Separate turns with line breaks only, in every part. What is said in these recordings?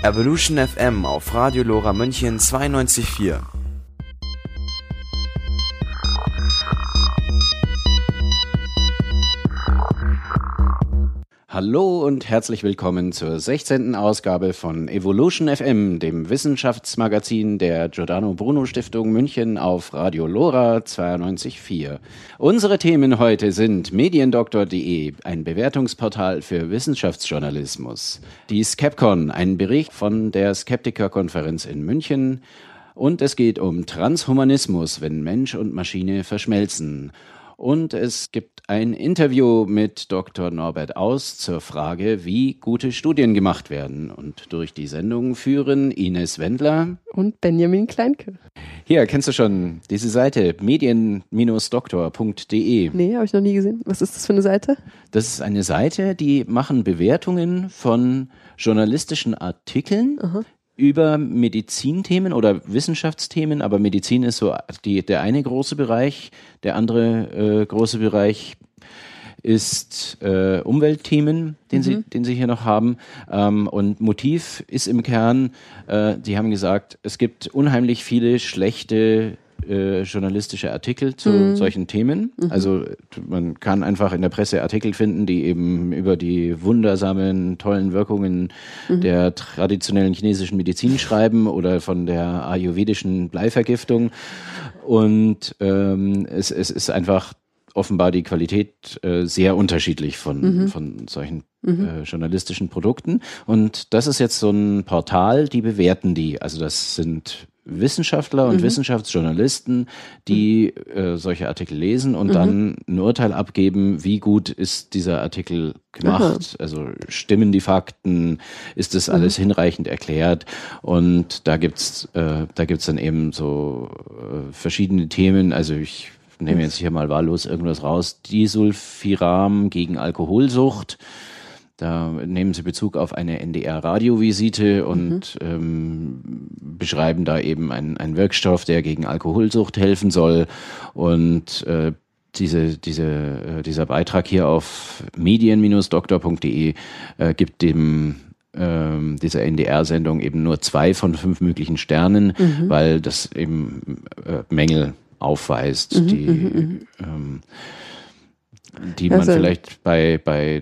Evolution FM auf Radio Lora München 92.4.
Hallo und herzlich willkommen zur 16. Ausgabe von Evolution FM, dem Wissenschaftsmagazin der Giordano Bruno Stiftung München auf Radio Lora 92.4. Unsere Themen heute sind mediendoktor.de, ein Bewertungsportal für Wissenschaftsjournalismus, die Skepcon, ein Bericht von der Skeptikerkonferenz in München, und es geht um Transhumanismus, wenn Mensch und Maschine verschmelzen. Und es gibt ein Interview mit Dr. Norbert Aus zur Frage, wie gute Studien gemacht werden. Und durch die Sendung führen Ines Wendler
und Benjamin Kleinke.
Hier, kennst du schon diese Seite, medien-doktor.de?
Nee, habe ich noch nie gesehen. Was ist das für eine Seite?
Das ist eine Seite, die machen Bewertungen von journalistischen Artikeln. Aha. Über Medizinthemen oder Wissenschaftsthemen, aber Medizin ist so der eine große Bereich. Der andere große Bereich ist Umweltthemen, den Sie hier noch haben. Und Motiv ist im Kern, Sie haben gesagt, es gibt unheimlich viele schlechte journalistische Artikel zu solchen Themen. Also man kann einfach in der Presse Artikel finden, die eben über die wundersamen, tollen Wirkungen der traditionellen chinesischen Medizin schreiben oder von der ayurvedischen Bleivergiftung. Und es ist einfach offenbar die Qualität sehr unterschiedlich von solchen journalistischen Produkten. Und das ist jetzt so ein Portal, die bewerten die. Also das sind Wissenschaftler und Wissenschaftsjournalisten, die solche Artikel lesen und dann ein Urteil abgeben, wie gut ist dieser Artikel gemacht, also stimmen die Fakten, ist das alles hinreichend erklärt, und da gibt's dann eben so verschiedene Themen, also ich nehme jetzt hier mal wahllos irgendwas raus, Disulfiram gegen Alkoholsucht. Da nehmen sie Bezug auf eine NDR-Radiovisite und beschreiben da eben einen Wirkstoff, der gegen Alkoholsucht helfen soll. Und dieser Beitrag hier auf medien-doktor.de gibt dieser NDR-Sendung eben nur 2 von 5 möglichen Sternen, weil das eben Mängel aufweist, die man vielleicht bei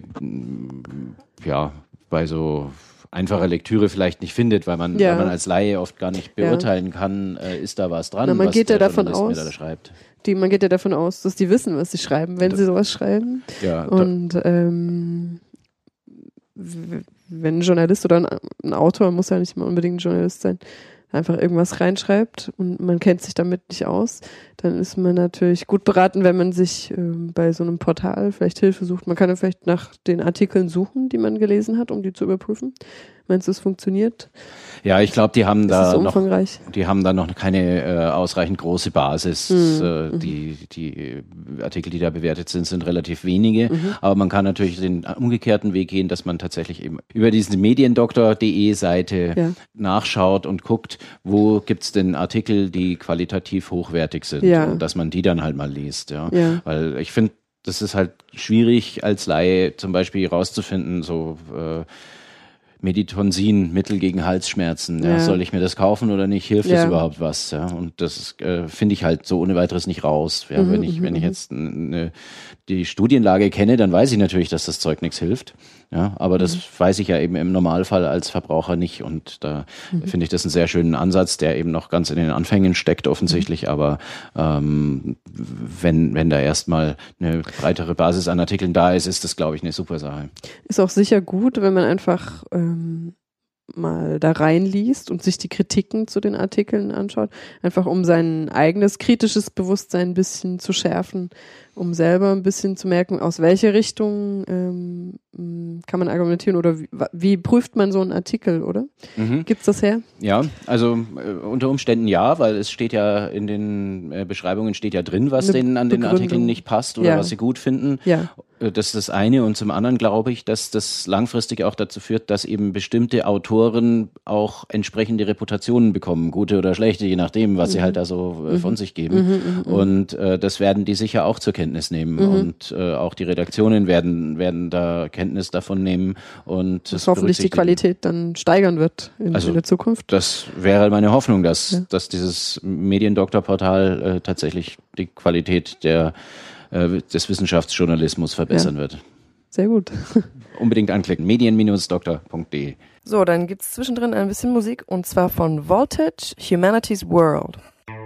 so einfacher Lektüre vielleicht nicht findet, weil man als Laie oft gar nicht beurteilen kann, ist da was dran,
man
was
geht
der
davon
Journalist
aus,
mir da schreibt.
Man geht ja davon aus, dass die wissen, was sie schreiben, wenn sie sowas schreiben. Ja, und wenn ein Journalist oder ein Autor, muss ja nicht mal unbedingt ein Journalist sein, einfach irgendwas reinschreibt und man kennt sich damit nicht aus, dann ist man natürlich gut beraten, wenn man sich bei so einem Portal vielleicht Hilfe sucht. Man kann ja vielleicht nach den Artikeln suchen, die man gelesen hat, um die zu überprüfen. Meinst du, es funktioniert?
Ja, ich glaube, die haben da noch keine ausreichend große Basis. Die Artikel, die da bewertet sind relativ wenige. Aber man kann natürlich den umgekehrten Weg gehen, dass man tatsächlich eben über diese mediendoktor.de Seite nachschaut und guckt, wo gibt's denn Artikel, die qualitativ hochwertig sind. Und dass man die dann halt mal liest. Ja. Weil ich finde, das ist halt schwierig als Laie zum Beispiel rauszufinden, so Meditonsin, Mittel gegen Halsschmerzen. Ja. Soll ich mir das kaufen oder nicht? Hilft das überhaupt was? Ja. Und das finde ich halt so ohne weiteres nicht raus. Ja. Wenn ich jetzt die Studienlage kenne, dann weiß ich natürlich, dass das Zeug nichts hilft. Ja, aber das weiß ich ja eben im Normalfall als Verbraucher nicht, und da finde ich das einen sehr schönen Ansatz, der eben noch ganz in den Anfängen steckt offensichtlich, aber wenn da erstmal eine breitere Basis an Artikeln da ist, ist das, glaube ich, eine super Sache.
Ist auch sicher gut, wenn man einfach mal da reinliest und sich die Kritiken zu den Artikeln anschaut, einfach um sein eigenes kritisches Bewusstsein ein bisschen zu schärfen, um selber ein bisschen zu merken, aus welcher Richtung kann man argumentieren oder wie prüft man so einen Artikel, oder? Gibt's das her?
Ja, also unter Umständen ja, weil es steht ja in den Beschreibungen steht ja drin, was denen an den Artikeln nicht passt oder was sie gut finden. Ja. Das ist das eine, und zum anderen glaube ich, dass das langfristig auch dazu führt, dass eben bestimmte Autoren auch entsprechende Reputationen bekommen, gute oder schlechte, je nachdem, was sie halt da so von sich geben. Und das werden die sicher auch zur Kenntnis Kenntnis nehmen und auch die Redaktionen werden da Kenntnis davon nehmen und
das hoffentlich die Qualität dann steigern wird in der Zukunft.
Das wäre meine Hoffnung, dass dieses Mediendoktorportal tatsächlich die Qualität des Wissenschaftsjournalismus verbessern wird.
Sehr gut.
Unbedingt anklicken, medien-doktor.de.
So, dann gibt's zwischendrin ein bisschen Musik und zwar von Voltage, Humanity's World.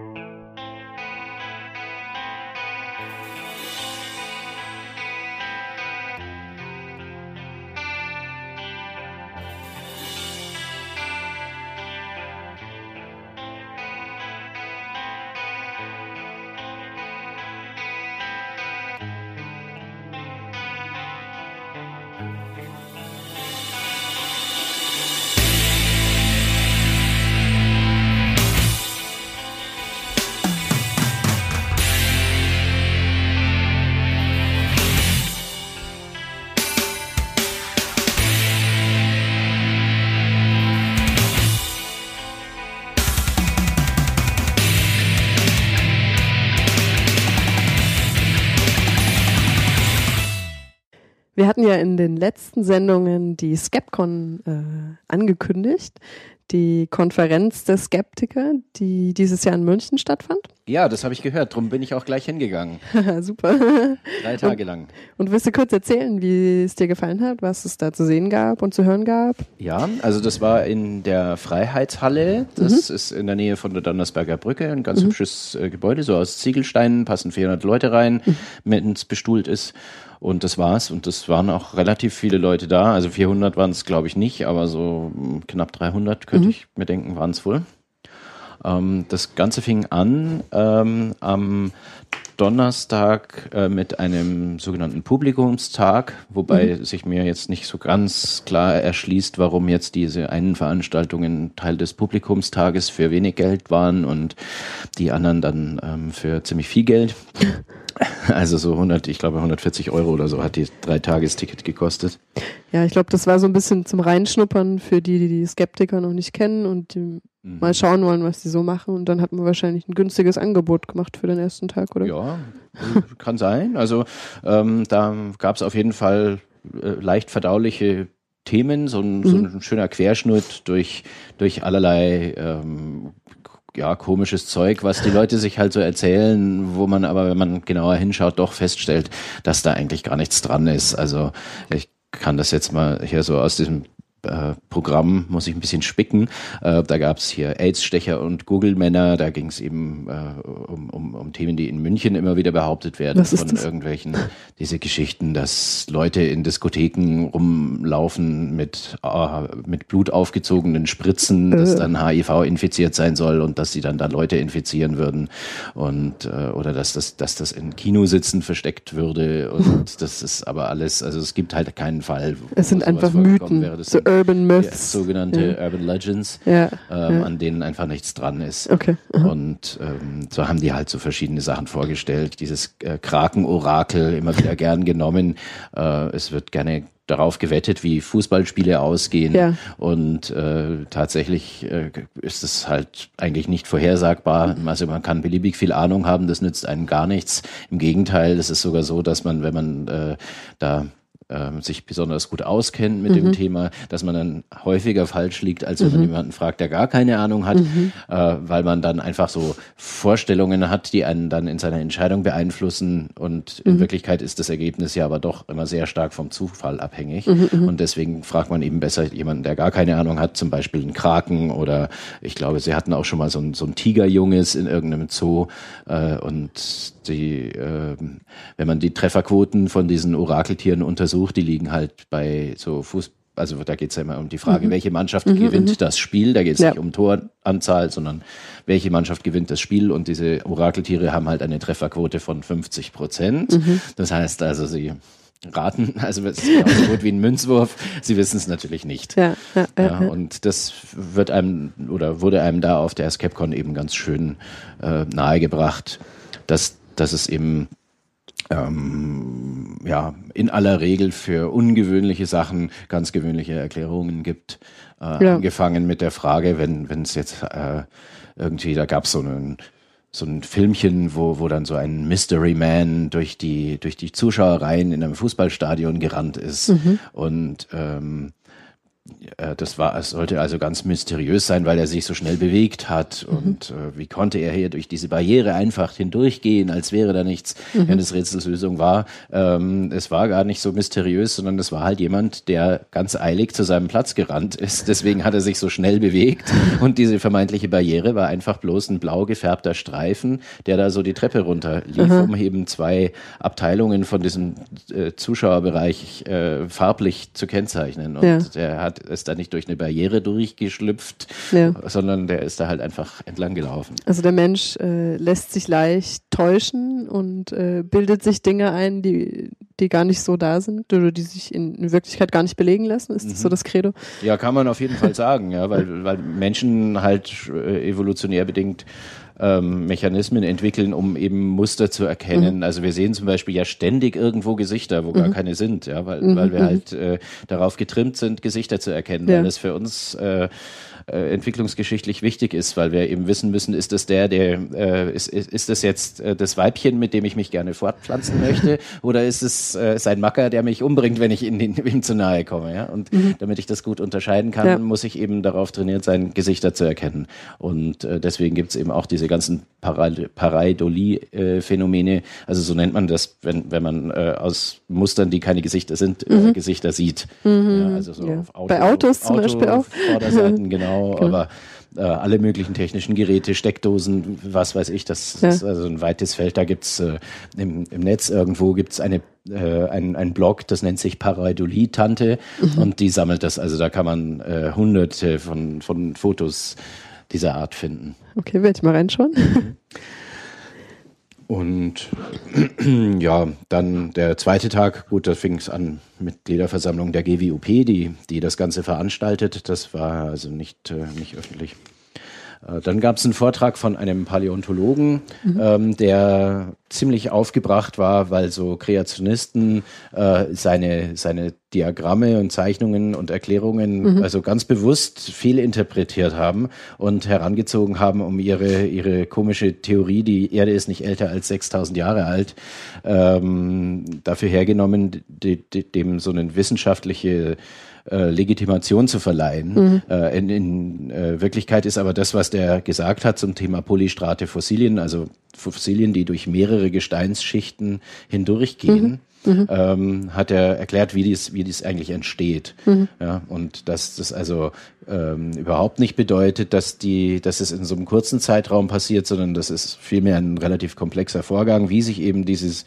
Wir hatten ja in den letzten Sendungen die Skepcon angekündigt, die Konferenz der Skeptiker, die dieses Jahr in München stattfand.
Ja, das habe ich gehört, darum bin ich auch gleich hingegangen.
Super.
3 Tage lang.
Und willst du kurz erzählen, wie es dir gefallen hat, was es da zu sehen gab und zu hören gab?
Ja, also das war in der Freiheitshalle, das ist in der Nähe von der Donnersberger Brücke, ein ganz hübsches Gebäude, so aus Ziegelsteinen, passen 400 Leute rein, wenn es bestuhlt ist. Und das war's. Und das waren auch relativ viele Leute da. Also 400 waren es, glaube ich, nicht, aber so knapp 300, könnte ich mir denken, waren es wohl. Das Ganze fing an am Donnerstag mit einem sogenannten Publikumstag, wobei sich mir jetzt nicht so ganz klar erschließt, warum jetzt diese einen Veranstaltungen Teil des Publikumstages für wenig Geld waren und die anderen dann für ziemlich viel Geld. Also so 140 € oder so hat die 3-Tages-Ticket gekostet.
Ja, ich glaube, das war so ein bisschen zum Reinschnuppern für die Skeptiker noch nicht kennen und die mal schauen wollen, was die so machen. Und dann hat man wahrscheinlich ein günstiges Angebot gemacht für den ersten Tag, oder?
Ja, kann sein. Also da gab es auf jeden Fall leicht verdauliche Themen, so ein schöner Querschnitt durch allerlei komisches Zeug, was die Leute sich halt so erzählen, wo man aber, wenn man genauer hinschaut, doch feststellt, dass da eigentlich gar nichts dran ist. Also ich kann das jetzt mal hier so aus diesem Programm, muss ich ein bisschen spicken. Da gab es hier AIDS-Stecher und Google-Männer, da ging es eben um Themen, die in München immer wieder behauptet werden von irgendwelchen, diese Geschichten, dass Leute in Diskotheken rumlaufen mit Blut aufgezogenen Spritzen, dass dann HIV infiziert sein soll und dass sie dann da Leute infizieren würden und oder dass das in Kinositzen versteckt würde und das ist aber alles, also es gibt halt keinen Fall,
es sind einfach Mythen, so Urban Myths.
Sogenannte Urban Legends, an denen einfach nichts dran ist.
Okay.
Und so haben die halt so verschiedene Sachen vorgestellt. Dieses Kraken-Orakel immer wieder gern genommen. Es wird gerne darauf gewettet, wie Fußballspiele ausgehen. Ja. Und tatsächlich ist es halt eigentlich nicht vorhersagbar. Also man kann beliebig viel Ahnung haben, das nützt einem gar nichts. Im Gegenteil, es ist sogar so, dass man, wenn man da sich besonders gut auskennt mit dem Thema, dass man dann häufiger falsch liegt, als wenn man jemanden fragt, der gar keine Ahnung hat, weil man dann einfach so Vorstellungen hat, die einen dann in seiner Entscheidung beeinflussen und in Wirklichkeit ist das Ergebnis ja aber doch immer sehr stark vom Zufall abhängig und deswegen fragt man eben besser jemanden, der gar keine Ahnung hat, zum Beispiel einen Kraken oder ich glaube, sie hatten auch schon mal so ein Tigerjunges in irgendeinem Zoo und wenn man die Trefferquoten von diesen Orakeltieren untersucht, die liegen halt bei so also da geht es ja immer um die Frage, welche Mannschaft gewinnt das Spiel, da geht es nicht um Toranzahl, sondern welche Mannschaft gewinnt das Spiel und diese Orakeltiere haben halt eine Trefferquote von 50%. Das heißt also, sie raten, also es ist genauso gut wie ein Münzwurf, sie wissen es natürlich nicht. Und das wurde einem da auf der Skepcon eben ganz schön nahegebracht, dass es eben in aller Regel für ungewöhnliche Sachen ganz gewöhnliche Erklärungen gibt. Angefangen mit der Frage, wenn es jetzt irgendwie, da gab es so ein Filmchen, wo dann so ein Mystery Man durch die Zuschauerreihen in einem Fußballstadion gerannt ist. Und es sollte also ganz mysteriös sein, weil er sich so schnell bewegt hat und wie konnte er hier durch diese Barriere einfach hindurchgehen, als wäre da nichts. Ja, das Rätselslösung war, es war gar nicht so mysteriös, sondern es war halt jemand, der ganz eilig zu seinem Platz gerannt ist. Deswegen hat er sich so schnell bewegt und diese vermeintliche Barriere war einfach bloß ein blau gefärbter Streifen, der da so die Treppe runter lief, um eben 2 Abteilungen von diesem Zuschauerbereich farblich zu kennzeichnen. Und der ist da nicht durch eine Barriere durchgeschlüpft, sondern der ist da halt einfach entlang gelaufen.
Also der Mensch lässt sich leicht täuschen und bildet sich Dinge ein, die gar nicht so da sind oder die sich in Wirklichkeit gar nicht belegen lassen. Ist das so das Credo?
Ja, kann man auf jeden Fall sagen, ja, weil Menschen halt evolutionär bedingt Mechanismen entwickeln, um eben Muster zu erkennen. Also wir sehen zum Beispiel ja ständig irgendwo Gesichter, wo gar keine sind, ja, weil wir halt darauf getrimmt sind, Gesichter zu erkennen, weil das für uns entwicklungsgeschichtlich wichtig ist, weil wir eben wissen müssen, ist das ist das jetzt das Weibchen, mit dem ich mich gerne fortpflanzen möchte, oder ist es sein Macker, der mich umbringt, wenn ich ihm zu nahe komme, ja? Und damit ich das gut unterscheiden kann, muss ich eben darauf trainiert sein, Gesichter zu erkennen. Und deswegen gibt's eben auch diese ganzen Pareidolie-Phänomene, also so nennt man das, wenn man aus Mustern, die keine Gesichter sind, Gesichter sieht. Ja, also so auf
bei Autos zum Beispiel auch.
Vorderseiten, genau. Aber alle möglichen technischen Geräte, Steckdosen, was weiß ich, das ist also ein weites Feld. Da gibt's im Netz irgendwo gibt's ein Blog, das nennt sich Pareidolie-Tante und die sammelt das. Also da kann man hunderte von Fotos dieser Art finden.
Okay, werde ich mal reinschauen.
Und ja, dann der zweite Tag, gut, da fing es an mit Mitgliederversammlung der GWUP, die das Ganze veranstaltet. Das war also nicht öffentlich. Dann gab es einen Vortrag von einem Paläontologen, der ziemlich aufgebracht war, weil so Kreationisten seine Diagramme und Zeichnungen und Erklärungen also ganz bewusst fehlinterpretiert haben und herangezogen haben, um ihre komische Theorie, die Erde ist nicht älter als 6000 Jahre alt, dafür hergenommen, dem so eine wissenschaftliche Legitimation zu verleihen. In Wirklichkeit ist aber das, was der gesagt hat zum Thema Polystrate Fossilien, also Fossilien, die durch mehrere Gesteinsschichten hindurchgehen, hat er erklärt, wie dies eigentlich entsteht. Ja, und dass das also überhaupt nicht bedeutet, dass es in so einem kurzen Zeitraum passiert, sondern das ist vielmehr ein relativ komplexer Vorgang, wie sich eben dieses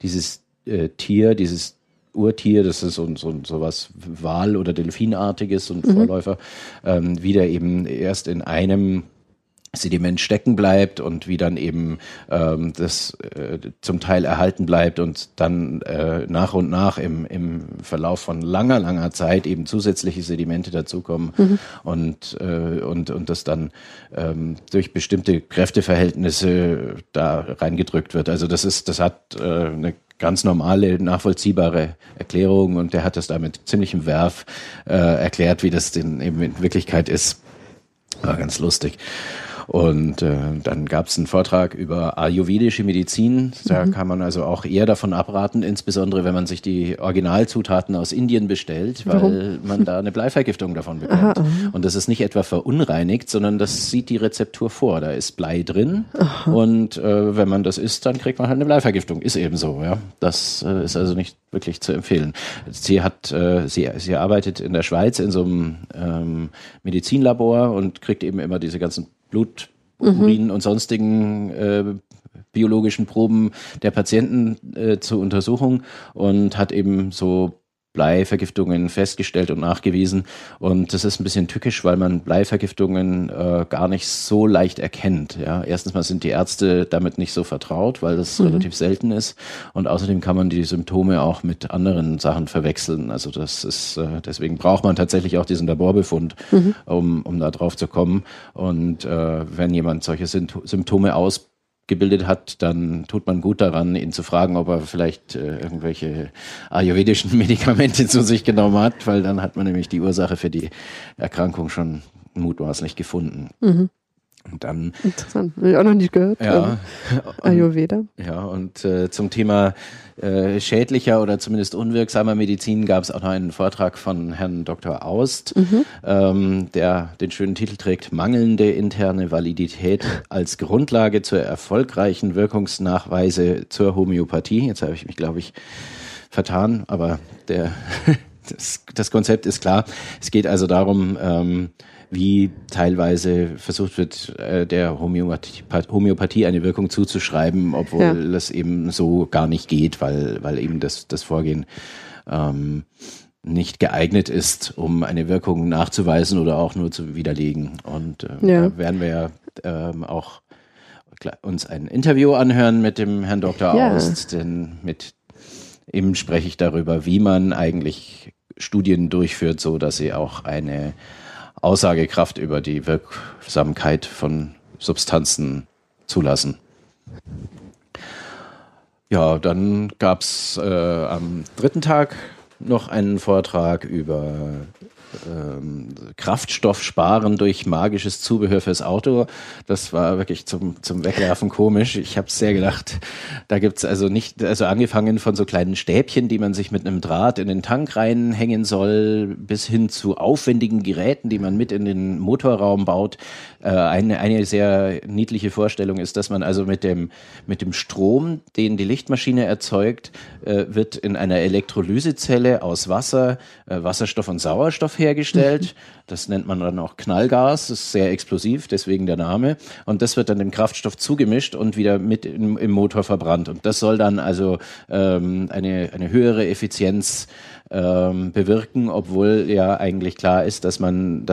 Tier, dieses Urtier, das ist so was Wal- oder Delfinartiges, so ein Vorläufer, wieder eben erst in einem Sediment stecken bleibt und wie dann eben das zum Teil erhalten bleibt und dann nach und nach im Verlauf von langer Zeit eben zusätzliche Sedimente dazukommen und das dann durch bestimmte Kräfteverhältnisse da reingedrückt wird. Also das hat eine ganz normale, nachvollziehbare Erklärung und der hat das da mit ziemlichem Werf erklärt, wie das denn eben in Wirklichkeit ist. War ganz lustig. Und dann gab es einen Vortrag über ayurvedische Medizin. Da kann man also auch eher davon abraten, insbesondere wenn man sich die Originalzutaten aus Indien bestellt, weil man da eine Bleivergiftung davon bekommt. Und das ist nicht etwa verunreinigt, sondern das sieht die Rezeptur vor. Da ist Blei drin und wenn man das isst, dann kriegt man halt eine Bleivergiftung. Ist eben so. Ja, das ist also nicht wirklich zu empfehlen. Sie arbeitet in der Schweiz in so einem Medizinlabor und kriegt eben immer diese ganzen Blut, Urin und sonstigen biologischen Proben der Patienten zur Untersuchung und hat eben so Bleivergiftungen festgestellt und nachgewiesen. Und das ist ein bisschen tückisch, weil man Bleivergiftungen gar nicht so leicht erkennt. Ja, erstens mal sind die Ärzte damit nicht so vertraut, weil das relativ selten ist. Und außerdem kann man die Symptome auch mit anderen Sachen verwechseln. Also das ist deswegen braucht man tatsächlich auch diesen Laborbefund, um da drauf zu kommen. Und wenn jemand solche Symptome ausgebildet hat, dann tut man gut daran, ihn zu fragen, ob er vielleicht irgendwelche ayurvedischen Medikamente zu sich genommen hat, weil dann hat man nämlich die Ursache für die Erkrankung schon mutmaßlich gefunden. Und dann,
interessant, habe ich auch noch nicht gehört.
ja,
Ayurveda.
ja, und zum Thema schädlicher oder zumindest unwirksamer Medizin gab es auch noch einen Vortrag von Herrn Dr. Aust, der den schönen Titel trägt: Mangelnde interne Validität als Grundlage zur erfolgreichen Wirkungsnachweise zur Homöopathie. Jetzt habe ich mich, glaube ich, vertan, aber das Konzept ist klar. Es geht also darum, wie teilweise versucht wird, der Homöopathie eine Wirkung zuzuschreiben, obwohl das eben so gar nicht geht, weil eben das Vorgehen nicht geeignet ist, um eine Wirkung nachzuweisen oder auch nur zu widerlegen. Und da werden wir auch uns ein Interview anhören mit dem Herrn Dr. Aust, denn mit ihm spreche ich darüber, wie man eigentlich Studien durchführt, so dass sie auch eine Aussagekraft über die Wirksamkeit von Substanzen zulassen. Ja, dann gab es am dritten Tag noch einen Vortrag über Kraftstoff sparen durch magisches Zubehör fürs Auto. Das war wirklich zum Wegwerfen komisch. Ich habe sehr gedacht, da gibt's also angefangen von so kleinen Stäbchen, die man sich mit einem Draht in den Tank reinhängen soll, bis hin zu aufwendigen Geräten, die man mit in den Motorraum baut. Eine sehr niedliche Vorstellung ist, dass man also mit dem Strom, den die Lichtmaschine erzeugt, wird in einer Elektrolysezelle aus Wasser, Wasserstoff und Sauerstoff hergestellt. Das nennt man dann auch Knallgas, das ist sehr explosiv, deswegen der Name. Und das wird dann dem Kraftstoff zugemischt und wieder mit im Motor verbrannt. Und das soll dann also eine höhere Effizienz bewirken, obwohl ja eigentlich klar ist, dass man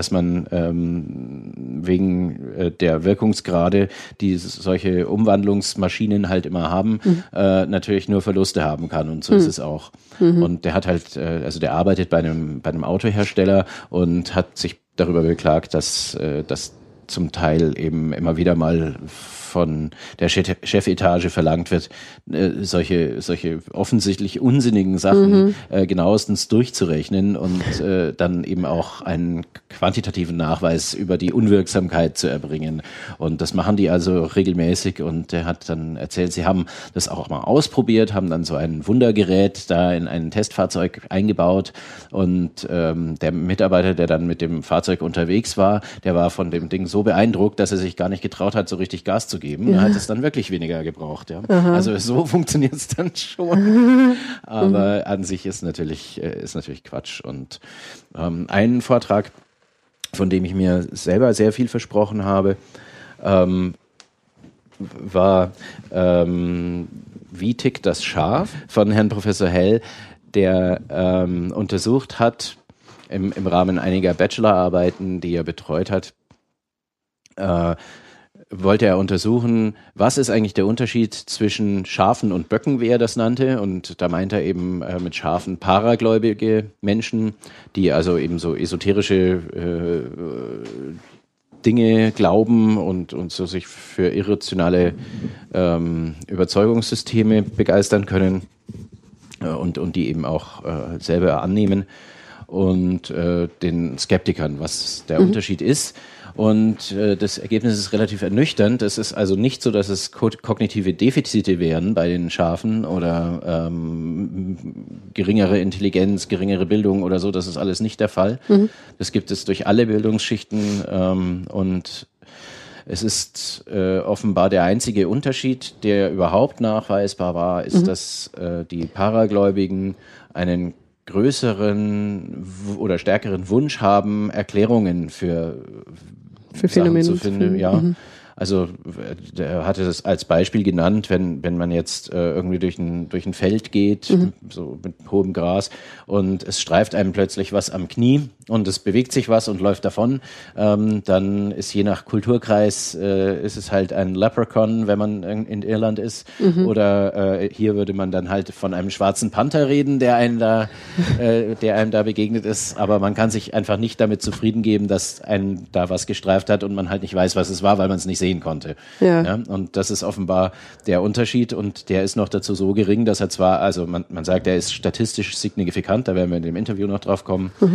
wegen der Wirkungsgrade, die solche Umwandlungsmaschinen halt immer haben, natürlich nur Verluste haben kann, und so ist es auch. Und der hat halt, der arbeitet bei einem Autohersteller und hat sich darüber beklagt, dass zum Teil eben immer wieder mal von der Chefetage verlangt wird, solche offensichtlich unsinnigen Sachen genauestens durchzurechnen und dann eben auch einen quantitativen Nachweis über die Unwirksamkeit zu erbringen. Und das machen die also regelmäßig, und er hat dann erzählt, sie haben das auch mal ausprobiert, haben dann so ein Wundergerät da in ein Testfahrzeug eingebaut, und der Mitarbeiter, der dann mit dem Fahrzeug unterwegs war, der war von dem Ding so beeindruckt, dass er sich gar nicht getraut hat, so richtig Gas zu geben. Er hat es dann wirklich weniger gebraucht. Ja. Also so funktioniert es dann schon. Aber an sich ist natürlich Quatsch. Und einen Vortrag, von dem ich mir selber sehr viel versprochen habe, war Wie tickt das Schaf von Herrn Professor Hell, der untersucht hat, im Rahmen einiger Bachelorarbeiten, die er betreut hat, wollte er untersuchen, was ist eigentlich der Unterschied zwischen Schafen und Böcken, wie er das nannte. Und da meint er eben mit Schafen paragläubige Menschen, die also eben so esoterische Dinge glauben und so sich für irrationale Überzeugungssysteme begeistern können und die eben auch selber annehmen. Und den Skeptikern, was der Unterschied ist. Und das Ergebnis ist relativ ernüchternd. Es ist also nicht so, dass es kognitive Defizite wären bei den Schafen oder geringere Intelligenz, geringere Bildung oder so. Das ist alles nicht der Fall. Das gibt es durch alle Bildungsschichten, und es ist offenbar der einzige Unterschied, der überhaupt nachweisbar war, ist, dass die Paragläubigen einen größeren oder stärkeren Wunsch haben, Erklärungen für Phänomene zu finden. Ja. Also er hatte das als Beispiel genannt, wenn man jetzt irgendwie durch ein Feld geht, so mit hohem Gras, und es streift einem plötzlich was am Knie und es bewegt sich was und läuft davon, dann ist je nach Kulturkreis ist es halt ein Leprechaun, wenn man in Irland ist, oder hier würde man dann halt von einem schwarzen Panther reden, der einem da begegnet ist, aber man kann sich einfach nicht damit zufrieden geben, dass einem da was gestreift hat und man halt nicht weiß, was es war, weil man es nicht sehen konnte. Ja, und das ist offenbar der Unterschied, und der ist noch dazu so gering, dass er zwar, also man sagt, er ist statistisch signifikant, da werden wir in dem Interview noch drauf kommen,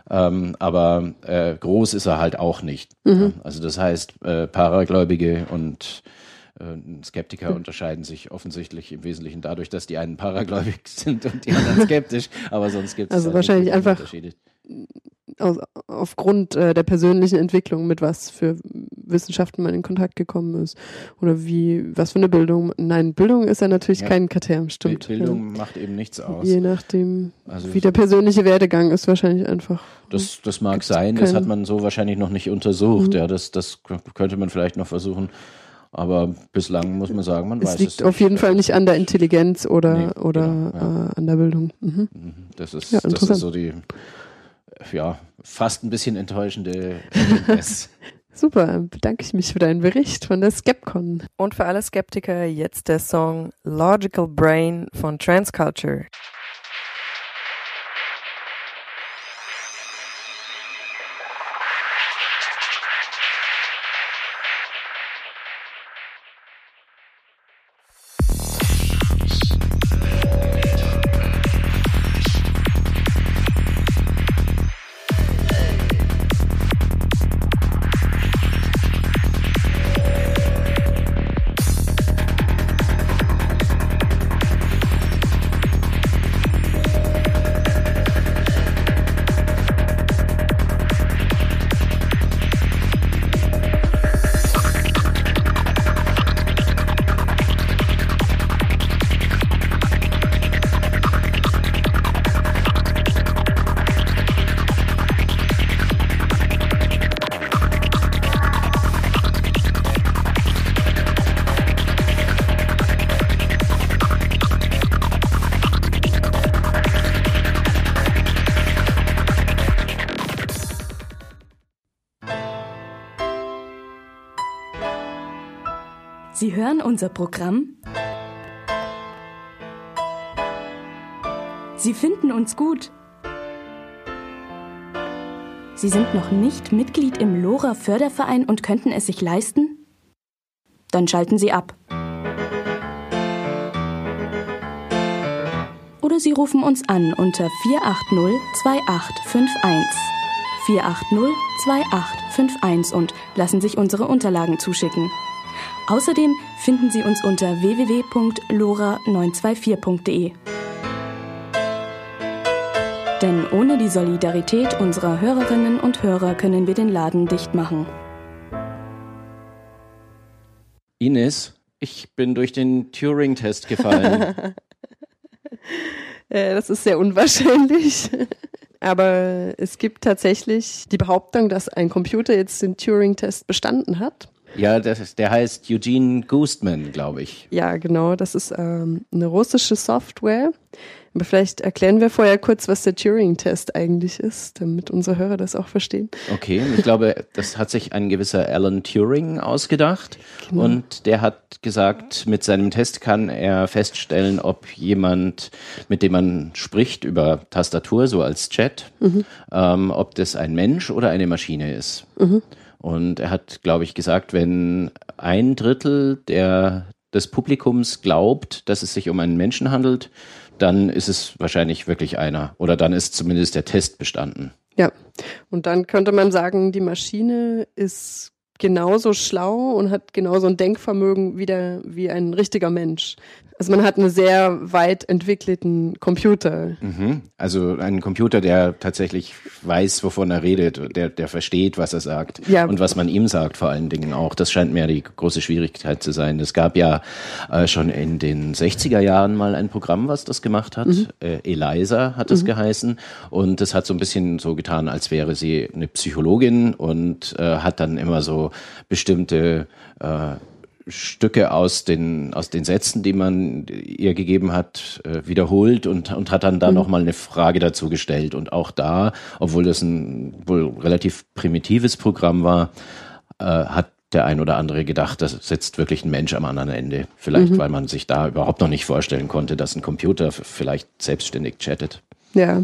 aber groß ist er halt auch nicht. Ja? Also das heißt, Paragläubige und Skeptiker unterscheiden sich offensichtlich im Wesentlichen dadurch, dass die einen paragläubig sind und die anderen skeptisch, aber sonst gibt es
also wahrscheinlich einfach
Unterschiede.
Aufgrund der persönlichen Entwicklung, mit was für Wissenschaften man in Kontakt gekommen ist oder was für eine Bildung. Nein, Bildung ist ja natürlich kein Kriterium, stimmt.
Bildung macht eben nichts aus.
Je nachdem, wie der persönliche Werdegang ist, wahrscheinlich einfach.
Das mag sein, das hat man so wahrscheinlich noch nicht untersucht. Ja, das könnte man vielleicht noch versuchen. Aber bislang muss man sagen, man weiß es nicht. Es liegt
auf jeden Fall nicht an der Intelligenz oder an der Bildung.
Das ist so die fast ein bisschen enttäuschende Ergebnis.
Super, bedanke ich mich für deinen Bericht von der Skepcon.
Und für alle Skeptiker jetzt der Song Logical Brain von Transculture.
Sie hören unser Programm. Sie finden uns gut. Sie sind noch nicht Mitglied im LoRa Förderverein und könnten es sich leisten? Dann schalten Sie ab. Oder Sie rufen uns an unter 480-2851. 480-2851 und lassen sich unsere Unterlagen zuschicken. Außerdem finden Sie uns unter www.lora924.de. Denn ohne die Solidarität unserer Hörerinnen und Hörer können wir den Laden dicht machen.
Ines, ich bin durch den Turing-Test gefallen.
Das ist sehr unwahrscheinlich. Aber es gibt tatsächlich die Behauptung, dass ein Computer jetzt den Turing-Test bestanden hat.
Ja, der heißt Eugene Goostman, glaube ich.
Ja, genau. Das ist eine russische Software. Aber vielleicht erklären wir vorher kurz, was der Turing-Test eigentlich ist, damit unsere Hörer das auch verstehen.
Okay, ich glaube, das hat sich ein gewisser Alan Turing ausgedacht. Genau. Und der hat gesagt, mit seinem Test kann er feststellen, ob jemand, mit dem man spricht über Tastatur, so als Chat, ob das ein Mensch oder eine Maschine ist. Und er hat, glaube ich, gesagt, wenn 1/3 des Publikums glaubt, dass es sich um einen Menschen handelt, dann ist es wahrscheinlich wirklich einer. Oder dann ist zumindest der Test bestanden.
Ja, und dann könnte man sagen, die Maschine ist genauso schlau und hat genauso ein Denkvermögen wie ein richtiger Mensch. Also man hat einen sehr weit entwickelten Computer.
Also einen Computer, der tatsächlich weiß, wovon er redet, der versteht, was er sagt und was man ihm sagt vor allen Dingen auch. Das scheint mir die große Schwierigkeit zu sein. Es gab ja schon in den 60er Jahren mal ein Programm, was das gemacht hat. Eliza hat es geheißen und das hat so ein bisschen so getan, als wäre sie eine Psychologin und hat dann immer so bestimmte Stücke aus den Sätzen, die man ihr gegeben hat, wiederholt und hat dann da nochmal eine Frage dazu gestellt. Und auch da, obwohl das ein wohl relativ primitives Programm war, hat der ein oder andere gedacht, da sitzt wirklich ein Mensch am anderen Ende. Vielleicht, weil man sich da überhaupt noch nicht vorstellen konnte, dass ein Computer vielleicht selbstständig chattet.
Ja.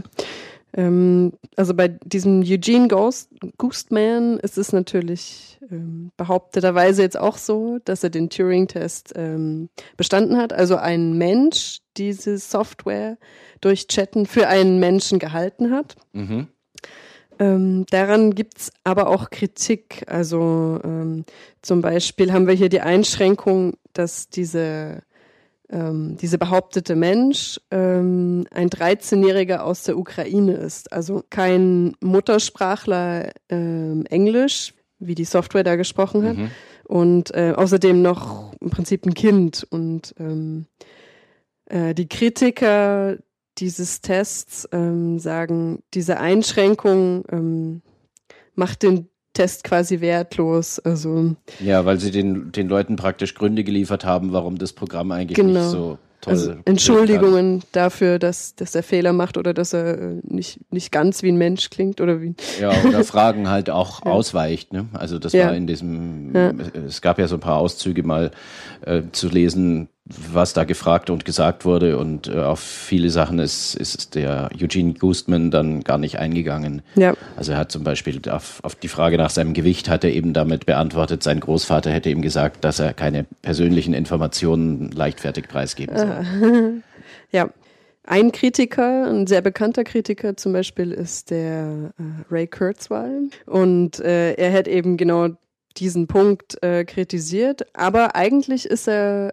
Also bei diesem Eugene Goostman ist es natürlich behaupteterweise jetzt auch so, dass er den Turing-Test bestanden hat. Also ein Mensch diese Software durch Chatten für einen Menschen gehalten hat. Daran gibt's aber auch Kritik. Also zum Beispiel haben wir hier die Einschränkung, dass diese behauptete Mensch ein 13-Jähriger aus der Ukraine ist. Also kein Muttersprachler Englisch, wie die Software da gesprochen hat. Und außerdem noch im Prinzip ein Kind. Und die Kritiker dieses Tests sagen, diese Einschränkung macht den Test quasi wertlos. Also
ja, weil sie den Leuten praktisch Gründe geliefert haben, warum das Programm eigentlich nicht so toll
also Entschuldigungen dafür, dass er Fehler macht oder dass er nicht ganz wie ein Mensch klingt oder wie.
Ja, oder Fragen halt auch ausweicht. Ne? Also das war in diesem, es gab ja so ein paar Auszüge mal zu lesen, was da gefragt und gesagt wurde, und auf viele Sachen ist der Eugene Goostman dann gar nicht eingegangen. Ja. Also er hat zum Beispiel auf die Frage nach seinem Gewicht hat er eben damit beantwortet, sein Großvater hätte ihm gesagt, dass er keine persönlichen Informationen leichtfertig preisgeben soll.
Ja. Ein Kritiker, ein sehr bekannter Kritiker zum Beispiel, ist der Ray Kurzweil, und er hat eben genau diesen Punkt kritisiert, aber eigentlich ist er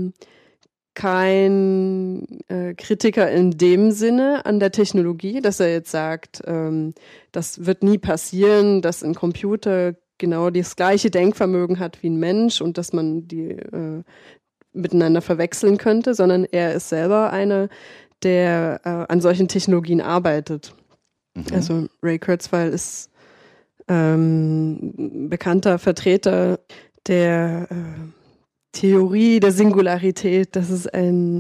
kein Kritiker in dem Sinne an der Technologie, dass er jetzt sagt, das wird nie passieren, dass ein Computer genau das gleiche Denkvermögen hat wie ein Mensch und dass man die miteinander verwechseln könnte, sondern er ist selber einer, der an solchen Technologien arbeitet. Also Ray Kurzweil ist bekannter Vertreter der Theorie der Singularität. Das ist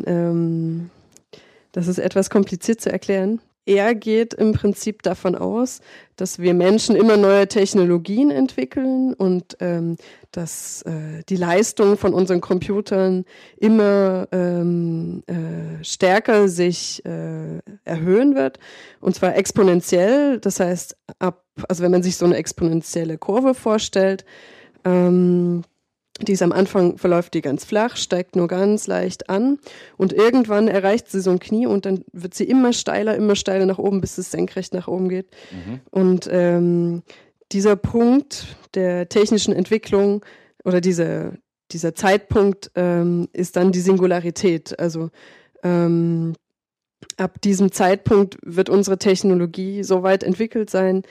etwas kompliziert zu erklären. Er geht im Prinzip davon aus, dass wir Menschen immer neue Technologien entwickeln und dass die Leistung von unseren Computern immer stärker sich erhöhen wird, und zwar exponentiell. Das heißt, also wenn man sich so eine exponentielle Kurve vorstellt, die ist am Anfang, verläuft die ganz flach, steigt nur ganz leicht an und irgendwann erreicht sie so ein Knie und dann wird sie immer steiler nach oben, bis es senkrecht nach oben geht. Und dieser Punkt der technischen Entwicklung oder dieser Zeitpunkt ist dann die Singularität. Also ab diesem Zeitpunkt wird unsere Technologie so weit entwickelt sein,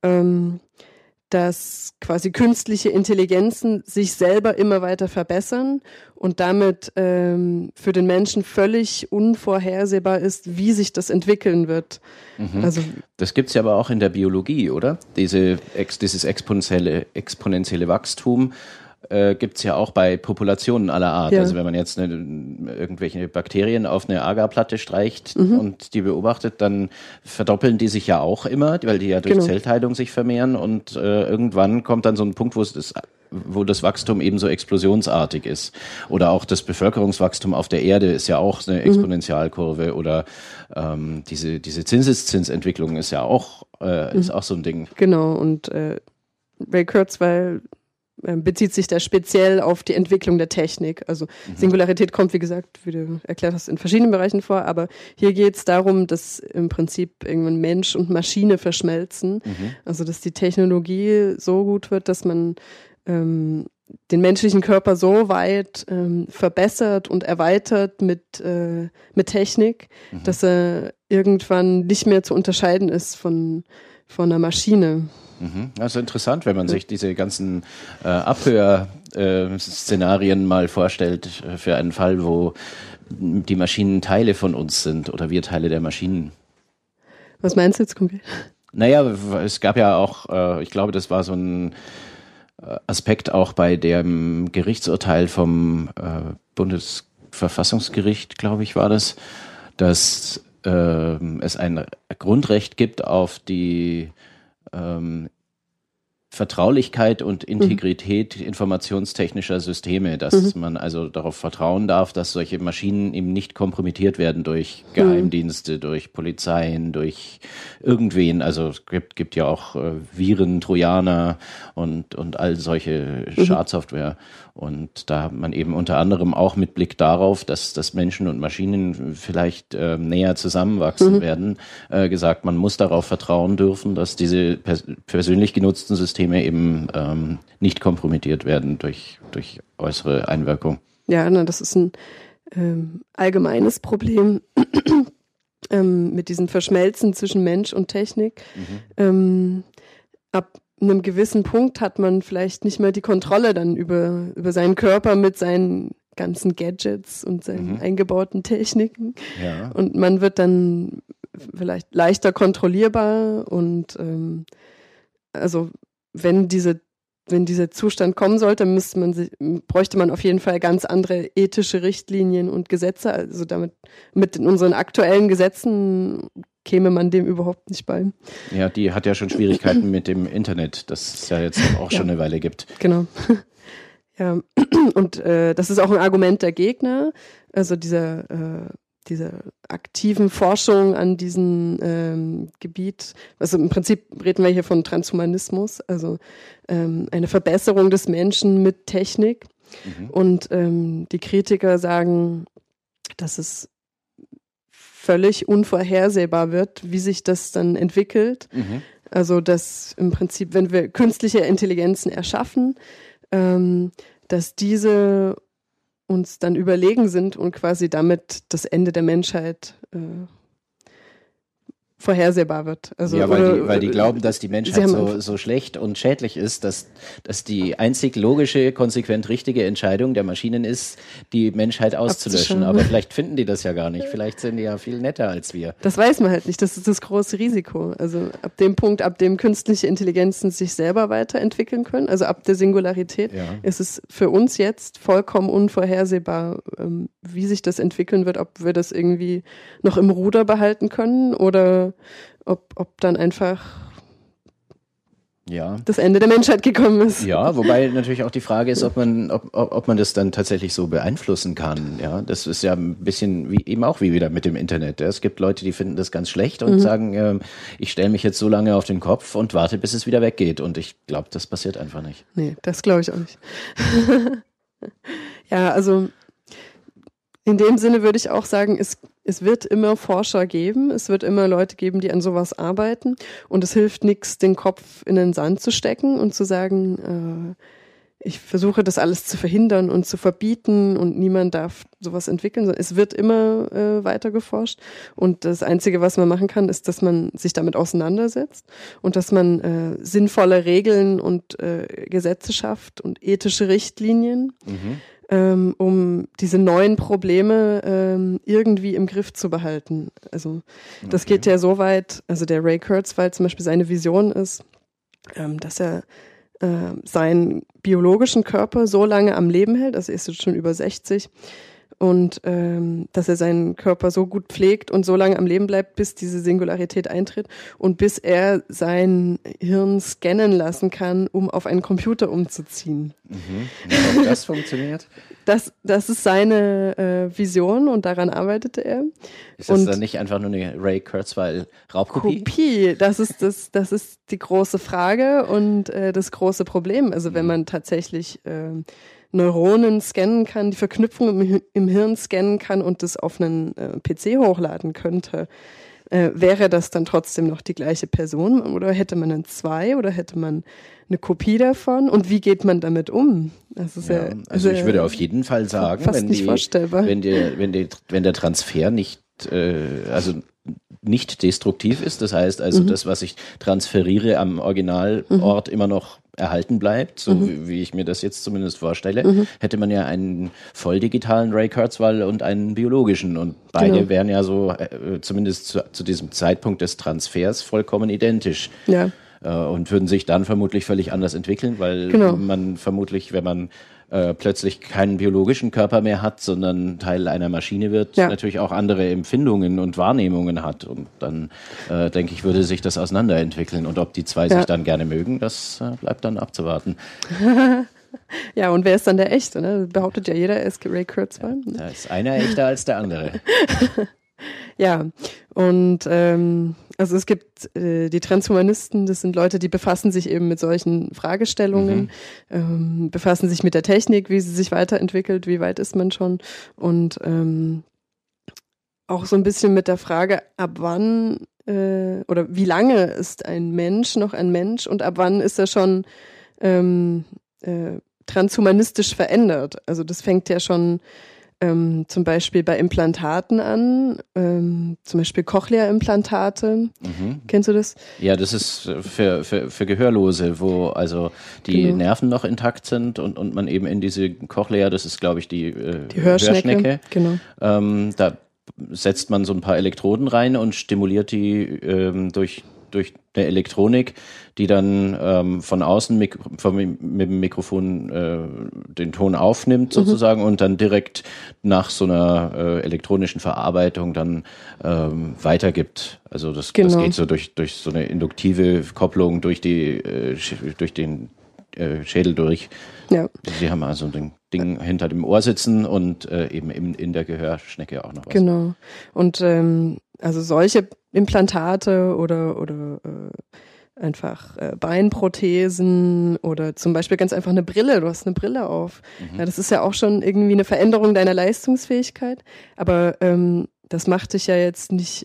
dass quasi künstliche Intelligenzen sich selber immer weiter verbessern und damit für den Menschen völlig unvorhersehbar ist, wie sich das entwickeln wird. Also,
das gibt's ja aber auch in der Biologie, oder? Dieses exponentielle Wachstum gibt's ja auch bei Populationen aller Art. Ja. Also wenn man jetzt irgendwelche Bakterien auf eine Agarplatte streicht und die beobachtet, dann verdoppeln die sich ja auch immer, weil die ja durch Zellteilung sich vermehren, und irgendwann kommt dann so ein Punkt, wo das Wachstum eben so explosionsartig ist. Oder auch das Bevölkerungswachstum auf der Erde ist ja auch eine Exponentialkurve, oder diese Zinseszinsentwicklung ist ja auch ist auch so ein Ding.
Genau, und Ray Kurzweil bezieht sich da speziell auf die Entwicklung der Technik. Also Singularität kommt, wie gesagt, wie du erklärt hast, in verschiedenen Bereichen vor, aber hier geht es darum, dass im Prinzip irgendwann Mensch und Maschine verschmelzen. Also dass die Technologie so gut wird, dass man den menschlichen Körper so weit verbessert und erweitert mit Technik, dass er irgendwann nicht mehr zu unterscheiden ist von einer Maschine.
Also interessant, wenn man sich diese ganzen Abhörszenarien mal vorstellt für einen Fall, wo die Maschinen Teile von uns sind oder wir Teile der Maschinen.
Was meinst du jetzt konkret?
Naja, es gab ja auch, ich glaube, das war so ein Aspekt auch bei dem Gerichtsurteil vom Bundesverfassungsgericht, glaube ich, war das, dass es ein Grundrecht gibt auf die Vertraulichkeit und Integrität informationstechnischer Systeme, dass man also darauf vertrauen darf, dass solche Maschinen eben nicht kompromittiert werden durch Geheimdienste, durch Polizeien, durch irgendwen. Also es gibt ja auch Viren, Trojaner und all solche Schadsoftware. Und da hat man eben unter anderem auch mit Blick darauf, dass Menschen und Maschinen vielleicht näher zusammenwachsen werden, gesagt, man muss darauf vertrauen dürfen, dass diese persönlich genutzten Systeme eben nicht kompromittiert werden durch äußere Einwirkung.
Ja, das ist ein allgemeines Problem mit diesem Verschmelzen zwischen Mensch und Technik. Ab einem gewissen Punkt hat man vielleicht nicht mehr die Kontrolle dann über seinen Körper mit seinen ganzen Gadgets und seinen eingebauten Techniken. Ja. Und man wird dann vielleicht leichter kontrollierbar und also wenn dieser Zustand kommen sollte, bräuchte man auf jeden Fall ganz andere ethische Richtlinien und Gesetze. Also mit unseren aktuellen Gesetzen käme man dem überhaupt nicht bei. Ja,
die hat ja schon Schwierigkeiten mit dem Internet, das es ja jetzt auch schon eine Weile gibt.
Genau. Ja, und das ist auch ein Argument der Gegner, also dieser aktiven Forschung an diesem Gebiet. Also im Prinzip reden wir hier von Transhumanismus, also eine Verbesserung des Menschen mit Technik. Und die Kritiker sagen, dass es völlig unvorhersehbar wird, wie sich das dann entwickelt. Also dass im Prinzip, wenn wir künstliche Intelligenzen erschaffen, dass diese uns dann überlegen sind und quasi damit das Ende der Menschheit vorhersehbar wird. Also,
ja, weil die glauben, dass die Menschheit so schlecht und schädlich ist, dass die einzig logische, konsequent richtige Entscheidung der Maschinen ist, die Menschheit auszulöschen. Aber vielleicht finden die das ja gar nicht. Vielleicht sind die ja viel netter als wir.
Das weiß man halt nicht. Das ist das große Risiko. Also ab dem Punkt, ab dem künstliche Intelligenzen sich selber weiterentwickeln können, also ab der Singularität, ist es für uns jetzt vollkommen unvorhersehbar, wie sich das entwickeln wird, ob wir das irgendwie noch im Ruder behalten können oder ob dann einfach das Ende der Menschheit gekommen ist.
Ja, wobei natürlich auch die Frage ist, ob man das dann tatsächlich so beeinflussen kann. Ja, das ist ja ein bisschen wie wieder mit dem Internet. Es gibt Leute, die finden das ganz schlecht und sagen, ich stelle mich jetzt so lange auf den Kopf und warte, bis es wieder weggeht. Und ich glaube, das passiert einfach nicht.
Nee, das glaube ich auch nicht. Ja, also in dem Sinne würde ich auch sagen, es wird immer Forscher geben, es wird immer Leute geben, die an sowas arbeiten und es hilft nichts, den Kopf in den Sand zu stecken und zu sagen, ich versuche das alles zu verhindern und zu verbieten und niemand darf sowas entwickeln. Es wird immer weiter geforscht und das Einzige, was man machen kann, ist, dass man sich damit auseinandersetzt und dass man sinnvolle Regeln und Gesetze schafft und ethische Richtlinien, um diese neuen Probleme irgendwie im Griff zu behalten. Also das geht ja so weit, also der Ray Kurzweil zum Beispiel, seine Vision ist, dass er seinen biologischen Körper so lange am Leben hält, also er ist jetzt schon über 60, und dass er seinen Körper so gut pflegt und so lange am Leben bleibt, bis diese Singularität eintritt und bis er sein Hirn scannen lassen kann, um auf einen Computer umzuziehen.
Ja, ob das funktioniert?
Das ist seine Vision und daran arbeitete er.
Ist das dann nicht einfach nur eine Ray Kurzweil Raubkopie?
Das ist die große Frage und das große Problem. Also wenn man tatsächlich Neuronen scannen kann, die Verknüpfung im Hirn scannen kann und das auf einen PC hochladen könnte, wäre das dann trotzdem noch die gleiche Person oder hätte man dann zwei oder hätte man eine Kopie davon und wie geht man damit um? Das ist
also ich würde auf jeden Fall sagen, wenn der Transfer nicht destruktiv ist, das heißt also das, was ich transferiere am Originalort immer noch erhalten bleibt, so wie ich mir das jetzt zumindest vorstelle, hätte man ja einen voll digitalen Ray Kurzweil und einen biologischen und beide wären ja so zumindest zu diesem Zeitpunkt des Transfers vollkommen identisch. Ja. Und würden sich dann vermutlich völlig anders entwickeln, weil man vermutlich, wenn man plötzlich keinen biologischen Körper mehr hat, sondern Teil einer Maschine wird, natürlich auch andere Empfindungen und Wahrnehmungen hat. Und dann, denke ich, würde sich das auseinanderentwickeln. Und ob die zwei sich dann gerne mögen, das bleibt dann abzuwarten.
Ja, und wer ist dann der Echte? Ne? Behauptet ja jeder, er ist Ray Kurzweil.
Da ist einer echter als der andere.
Ja, und also es gibt die Transhumanisten, das sind Leute, die befassen sich eben mit solchen Fragestellungen, befassen sich mit der Technik, wie sie sich weiterentwickelt, wie weit ist man schon und auch so ein bisschen mit der Frage, ab wann oder wie lange ist ein Mensch noch ein Mensch und ab wann ist er schon transhumanistisch verändert. Also das fängt ja schon zum Beispiel bei Implantaten an, zum Beispiel Cochlea-Implantate. Kennst du das?
Ja, das ist für Gehörlose, wo also die Nerven noch intakt sind und man eben in diese Cochlea, das ist glaube ich die Hörschnecke, da setzt man so ein paar Elektroden rein und stimuliert die durch eine Elektronik, die dann von außen mit dem Mikrofon den Ton aufnimmt sozusagen und dann direkt nach so einer elektronischen Verarbeitung dann weitergibt. Also das geht so durch so eine induktive Kopplung durch den Schädel durch. Ja. Sie haben also ein Ding hinter dem Ohr sitzen und eben in der Gehörschnecke auch noch was.
Genau. Und also solche Implantate oder einfach Beinprothesen oder zum Beispiel ganz einfach eine Brille. Du hast eine Brille auf. Ja, das ist ja auch schon irgendwie eine Veränderung deiner Leistungsfähigkeit. Aber das macht dich ja jetzt nicht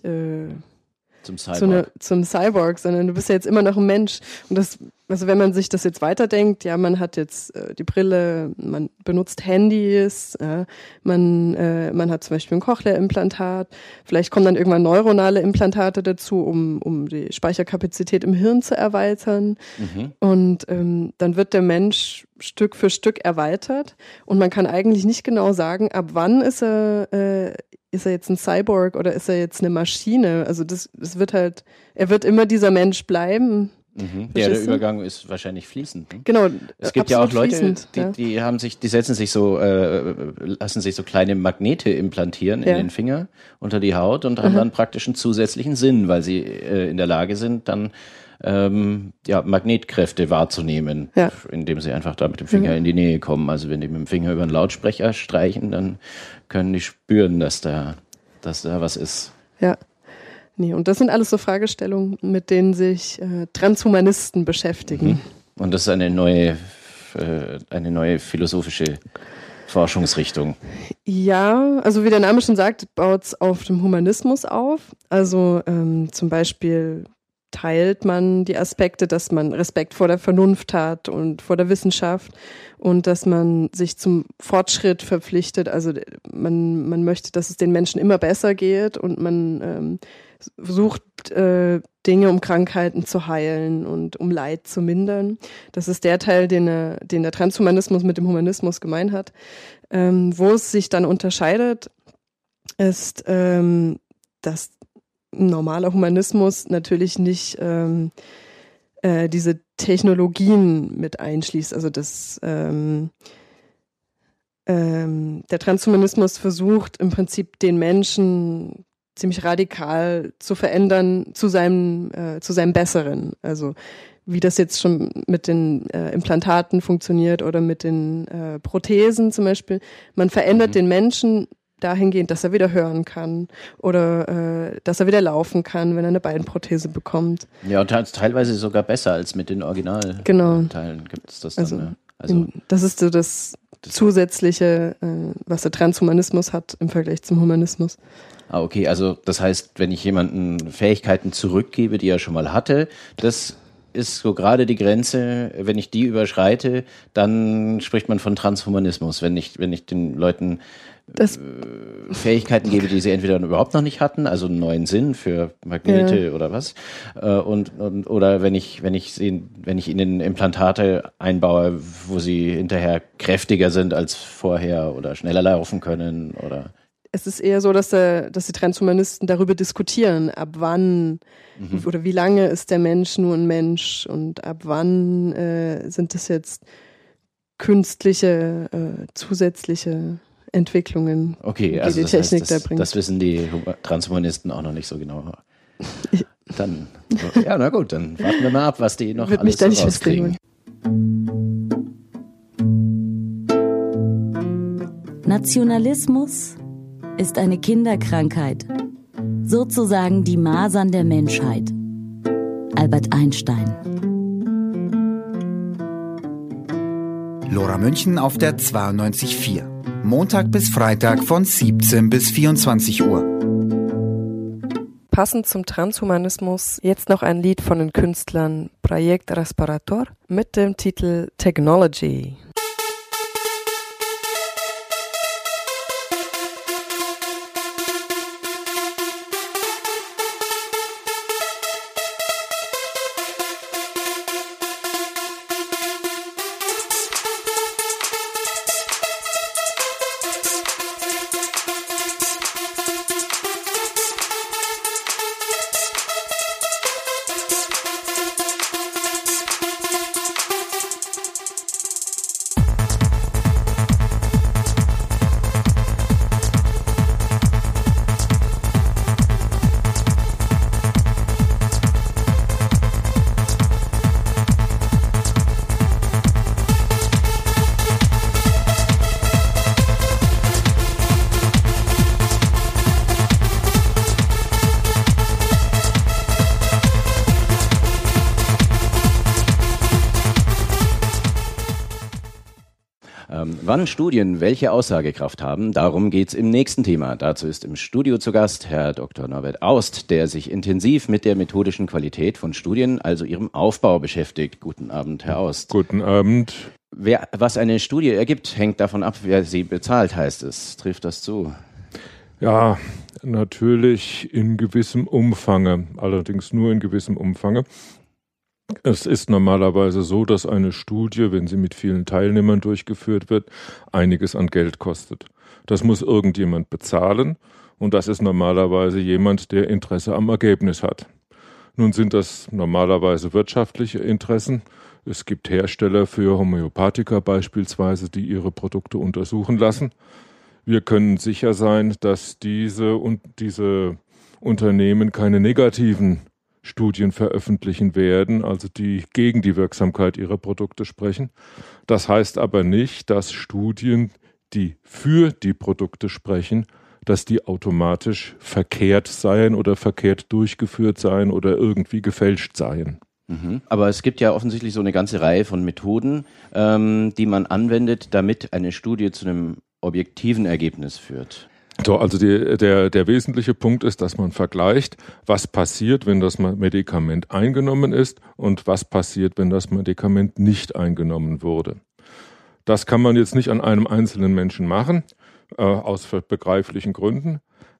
zum Cyborg, sondern du bist ja jetzt immer noch ein Mensch. Und das, also wenn man sich das jetzt weiterdenkt, ja, man hat jetzt die Brille, man benutzt Handys, man hat zum Beispiel ein Cochlea-Implantat, vielleicht kommen dann irgendwann neuronale Implantate dazu, um die Speicherkapazität im Hirn zu erweitern. Und dann wird der Mensch Stück für Stück erweitert und man kann eigentlich nicht genau sagen, ab wann ist er jetzt ein Cyborg oder ist er jetzt eine Maschine? Also das wird halt, er wird immer dieser Mensch bleiben.
Ja, der Übergang ist wahrscheinlich fließend. Ne?
Genau.
Es gibt ja auch Leute, die setzen sich so, lassen sich so kleine Magnete implantieren in den Finger unter die Haut und haben dann praktisch einen zusätzlichen Sinn, weil sie in der Lage sind, dann Magnetkräfte wahrzunehmen, indem sie einfach da mit dem Finger in die Nähe kommen. Also wenn die mit dem Finger über einen Lautsprecher streichen, dann können die spüren, dass da was ist. Ja.
Nee, und das sind alles so Fragestellungen, mit denen sich Transhumanisten beschäftigen.
Und das ist eine neue philosophische Forschungsrichtung.
Ja, also wie der Name schon sagt, baut es auf dem Humanismus auf. Also zum Beispiel teilt man die Aspekte, dass man Respekt vor der Vernunft hat und vor der Wissenschaft und dass man sich zum Fortschritt verpflichtet. Also man möchte, dass es den Menschen immer besser geht und man sucht Dinge, um Krankheiten zu heilen und um Leid zu mindern. Das ist der Teil, den der Transhumanismus mit dem Humanismus gemein hat. Wo es sich dann unterscheidet, ist, dass normaler Humanismus natürlich nicht diese Technologien mit einschließt. Also der Transhumanismus versucht im Prinzip den Menschen ziemlich radikal zu verändern zu seinem Besseren. Also wie das jetzt schon mit den Implantaten funktioniert oder mit den Prothesen zum Beispiel. Man verändert den Menschen dahingehend, dass er wieder hören kann oder dass er wieder laufen kann, wenn er eine Beinprothese bekommt.
Ja, und teilweise sogar besser als mit den Originalteilen gibt es das dann.
Also das ist so das Zusätzliche, was der Transhumanismus hat im Vergleich zum Humanismus.
Ah, okay, also das heißt, wenn ich jemanden Fähigkeiten zurückgebe, die er schon mal hatte, das ist so gerade die Grenze, wenn ich die überschreite, dann spricht man von Transhumanismus. Wenn ich den Leuten Fähigkeiten gebe, die sie entweder überhaupt noch nicht hatten, also einen neuen Sinn für Magnete oder was, oder wenn ich ihnen Implantate einbaue, wo sie hinterher kräftiger sind als vorher oder schneller laufen können oder.
Es ist eher so, dass die Transhumanisten darüber diskutieren, ab wann oder wie lange ist der Mensch nur ein Mensch und ab wann sind das jetzt künstliche, zusätzliche Entwicklungen,
Okay, also
die
das
Technik
heißt,
da bringt.
das wissen die Transhumanisten auch noch nicht so genau. Dann, ja, na gut, dann warten wir mal ab, was die noch
Wird mich
alles
da
so
nicht festlegen.
rauskriegen.
Nationalismus ist eine Kinderkrankheit, sozusagen die Masern der Menschheit. Albert Einstein.
Lora München auf der 92.4. Montag bis Freitag von 17 bis 24 Uhr.
Passend zum Transhumanismus jetzt noch ein Lied von den Künstlern Projekt Respirator mit dem Titel Technology.
Wann Studien welche Aussagekraft haben, darum geht's im nächsten Thema. Dazu ist im Studio zu Gast Herr Dr. Norbert Aust, der sich intensiv mit der methodischen Qualität von Studien, also ihrem Aufbau, beschäftigt. Guten Abend, Herr Aust.
Guten Abend.
Was eine Studie ergibt, hängt davon ab, wer sie bezahlt, heißt es. Trifft das zu?
Ja, natürlich in gewissem Umfange, allerdings nur in gewissem Umfange. Es ist normalerweise so, dass eine Studie, wenn sie mit vielen Teilnehmern durchgeführt wird, einiges an Geld kostet. Das muss irgendjemand bezahlen und das ist normalerweise jemand, der Interesse am Ergebnis hat. Nun sind das normalerweise wirtschaftliche Interessen. Es gibt Hersteller für Homöopathika beispielsweise, die ihre Produkte untersuchen lassen. Wir können sicher sein, dass diese Unternehmen keine negativen Studien veröffentlichen werden, also die gegen die Wirksamkeit ihrer Produkte sprechen. Das heißt aber nicht, dass Studien, die für die Produkte sprechen, dass die automatisch verkehrt seien oder verkehrt durchgeführt seien oder irgendwie gefälscht seien.
Aber es gibt ja offensichtlich so eine ganze Reihe von Methoden, die man anwendet, damit eine Studie zu einem objektiven Ergebnis führt.
So, also der wesentliche Punkt ist, dass man vergleicht, was passiert, wenn das Medikament eingenommen ist und was passiert, wenn das Medikament nicht eingenommen wurde. Das kann man jetzt nicht an einem einzelnen Menschen machen, aus begreiflichen Gründen.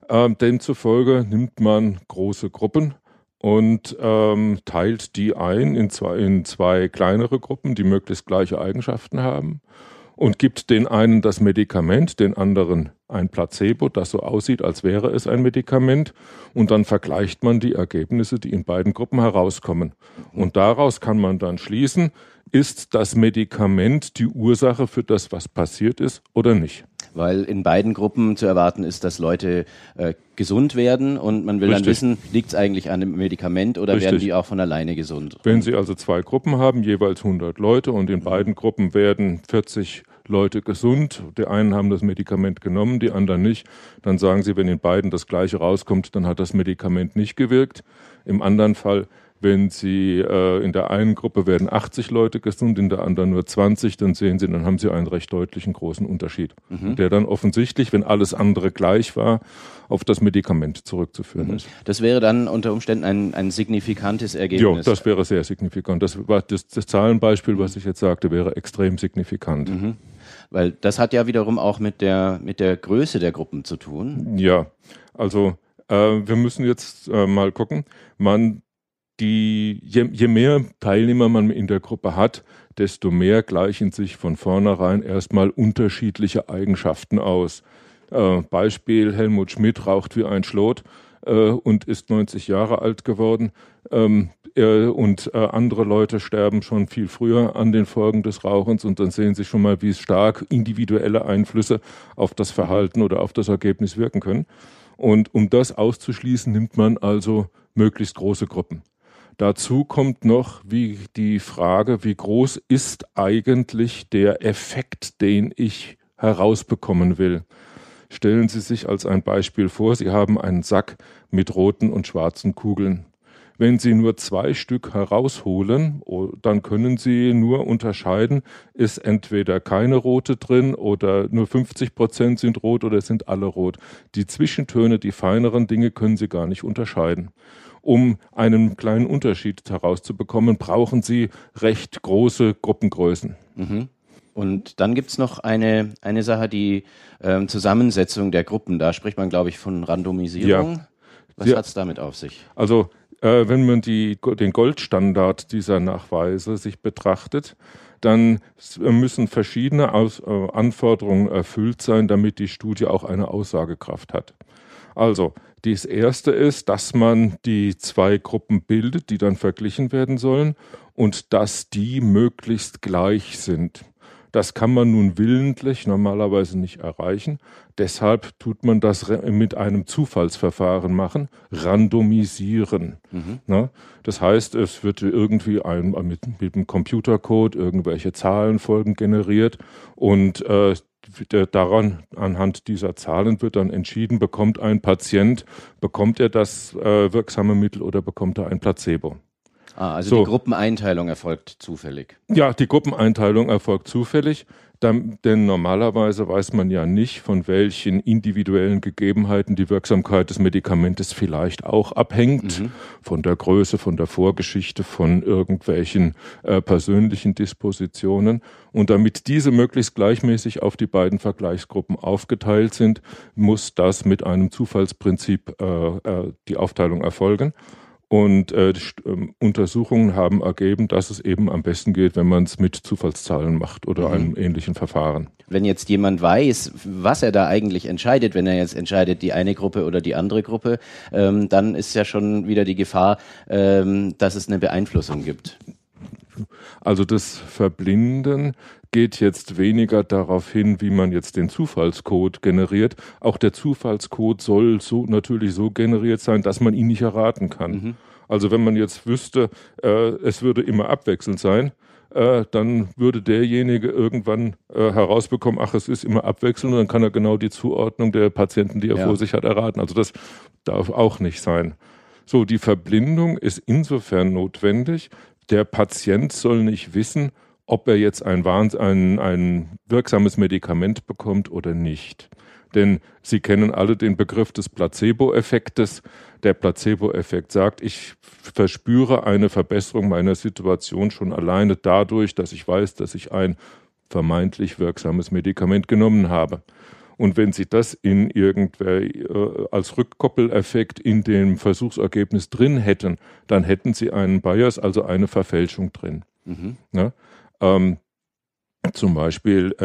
Demzufolge nimmt man große Gruppen und teilt die ein in zwei kleinere Gruppen, die möglichst gleiche Eigenschaften haben. Und gibt den einen das Medikament, den anderen ein Placebo, das so aussieht, als wäre es ein Medikament. Und dann vergleicht man die Ergebnisse, die in beiden Gruppen herauskommen. Und daraus kann man dann schließen, ist das Medikament die Ursache für das, was passiert ist, oder nicht.
Weil in beiden Gruppen zu erwarten ist, dass Leute gesund werden und man will dann wissen, liegt es eigentlich an dem Medikament oder werden die auch von alleine gesund?
Wenn Sie also zwei Gruppen haben, jeweils 100 Leute und in beiden Gruppen werden 40 Leute gesund, die einen haben das Medikament genommen, die anderen nicht, dann sagen Sie, wenn in beiden das Gleiche rauskommt, dann hat das Medikament nicht gewirkt. Im anderen Fall, wenn Sie in der einen Gruppe werden 80 Leute gesund, in der anderen nur 20, dann sehen Sie, dann haben Sie einen recht deutlichen großen Unterschied, der dann offensichtlich, wenn alles andere gleich war, auf das Medikament zurückzuführen ist.
Das wäre dann unter Umständen ein signifikantes Ergebnis.
Ja, das wäre sehr signifikant. Das Zahlenbeispiel, was ich jetzt sagte, wäre extrem signifikant.
Weil das hat ja wiederum auch mit der Größe der Gruppen zu tun.
Ja, also wir müssen jetzt mal gucken. Je mehr Teilnehmer man in der Gruppe hat, desto mehr gleichen sich von vornherein erstmal unterschiedliche Eigenschaften aus. Beispiel, Helmut Schmidt raucht wie ein Schlot und ist 90 Jahre alt geworden. und andere Leute sterben schon viel früher an den Folgen des Rauchens und dann sehen Sie schon mal, wie stark individuelle Einflüsse auf das Verhalten oder auf das Ergebnis wirken können. Und um das auszuschließen, nimmt man also möglichst große Gruppen. Dazu kommt noch die Frage, wie groß ist eigentlich der Effekt, den ich herausbekommen will. Stellen Sie sich als ein Beispiel vor, Sie haben einen Sack mit roten und schwarzen Kugeln. Wenn Sie nur 2 Stück herausholen, dann können Sie nur unterscheiden, ist entweder keine rote drin oder nur 50% sind rot oder sind alle rot. Die Zwischentöne, die feineren Dinge können Sie gar nicht unterscheiden. Um einen kleinen Unterschied herauszubekommen, brauchen Sie recht große Gruppengrößen.
Mhm. Und dann gibt's noch eine Sache, die Zusammensetzung der Gruppen. Da spricht man, glaube ich, von Randomisierung.
Ja.
Was hat's damit auf sich?
Also wenn man den Goldstandard dieser Nachweise sich betrachtet, dann müssen verschiedene Anforderungen erfüllt sein, damit die Studie auch eine Aussagekraft hat. Also das erste ist, dass man die 2 Gruppen bildet, die dann verglichen werden sollen und dass die möglichst gleich sind. Das kann man nun willentlich normalerweise nicht erreichen. Deshalb tut man das mit einem Zufallsverfahren machen, randomisieren. Na, das heißt, es wird irgendwie mit einem Computercode irgendwelche Zahlenfolgen generiert und anhand dieser Zahlen wird dann entschieden, bekommt ein Patient, bekommt er das wirksame Mittel oder bekommt er ein Placebo.
Also die Gruppeneinteilung erfolgt zufällig.
Ja, die Gruppeneinteilung erfolgt zufällig, denn normalerweise weiß man ja nicht, von welchen individuellen Gegebenheiten die Wirksamkeit des Medikamentes vielleicht auch abhängt. Von der Größe, von der Vorgeschichte, von irgendwelchen persönlichen Dispositionen. Und damit diese möglichst gleichmäßig auf die beiden Vergleichsgruppen aufgeteilt sind, muss das mit einem Zufallsprinzip die Aufteilung erfolgen. Und Untersuchungen haben ergeben, dass es eben am besten geht, wenn man es mit Zufallszahlen macht oder einem ähnlichen Verfahren.
Wenn jetzt jemand weiß, was er da eigentlich entscheidet, wenn er jetzt entscheidet, die eine Gruppe oder die andere Gruppe, dann ist ja schon wieder die Gefahr, dass es eine Beeinflussung gibt.
Also das Verblinden geht jetzt weniger darauf hin, wie man jetzt den Zufallscode generiert. Auch der Zufallscode soll natürlich so generiert sein, dass man ihn nicht erraten kann. Also wenn man jetzt wüsste, es würde immer abwechselnd sein, dann würde derjenige irgendwann herausbekommen, es ist immer abwechselnd und dann kann er genau die Zuordnung der Patienten, die er vor sich hat, erraten. Also das darf auch nicht sein. So, die Verblindung ist insofern notwendig. Der Patient soll nicht wissen, ob er jetzt ein wirksames Medikament bekommt oder nicht. Denn Sie kennen alle den Begriff des Placebo-Effektes. Der Placebo-Effekt sagt, ich verspüre eine Verbesserung meiner Situation schon alleine dadurch, dass ich weiß, dass ich ein vermeintlich wirksames Medikament genommen habe. Und wenn Sie das in als Rückkoppeleffekt in dem Versuchsergebnis drin hätten, dann hätten Sie einen Bias, also eine Verfälschung drin. Ja? Zum Beispiel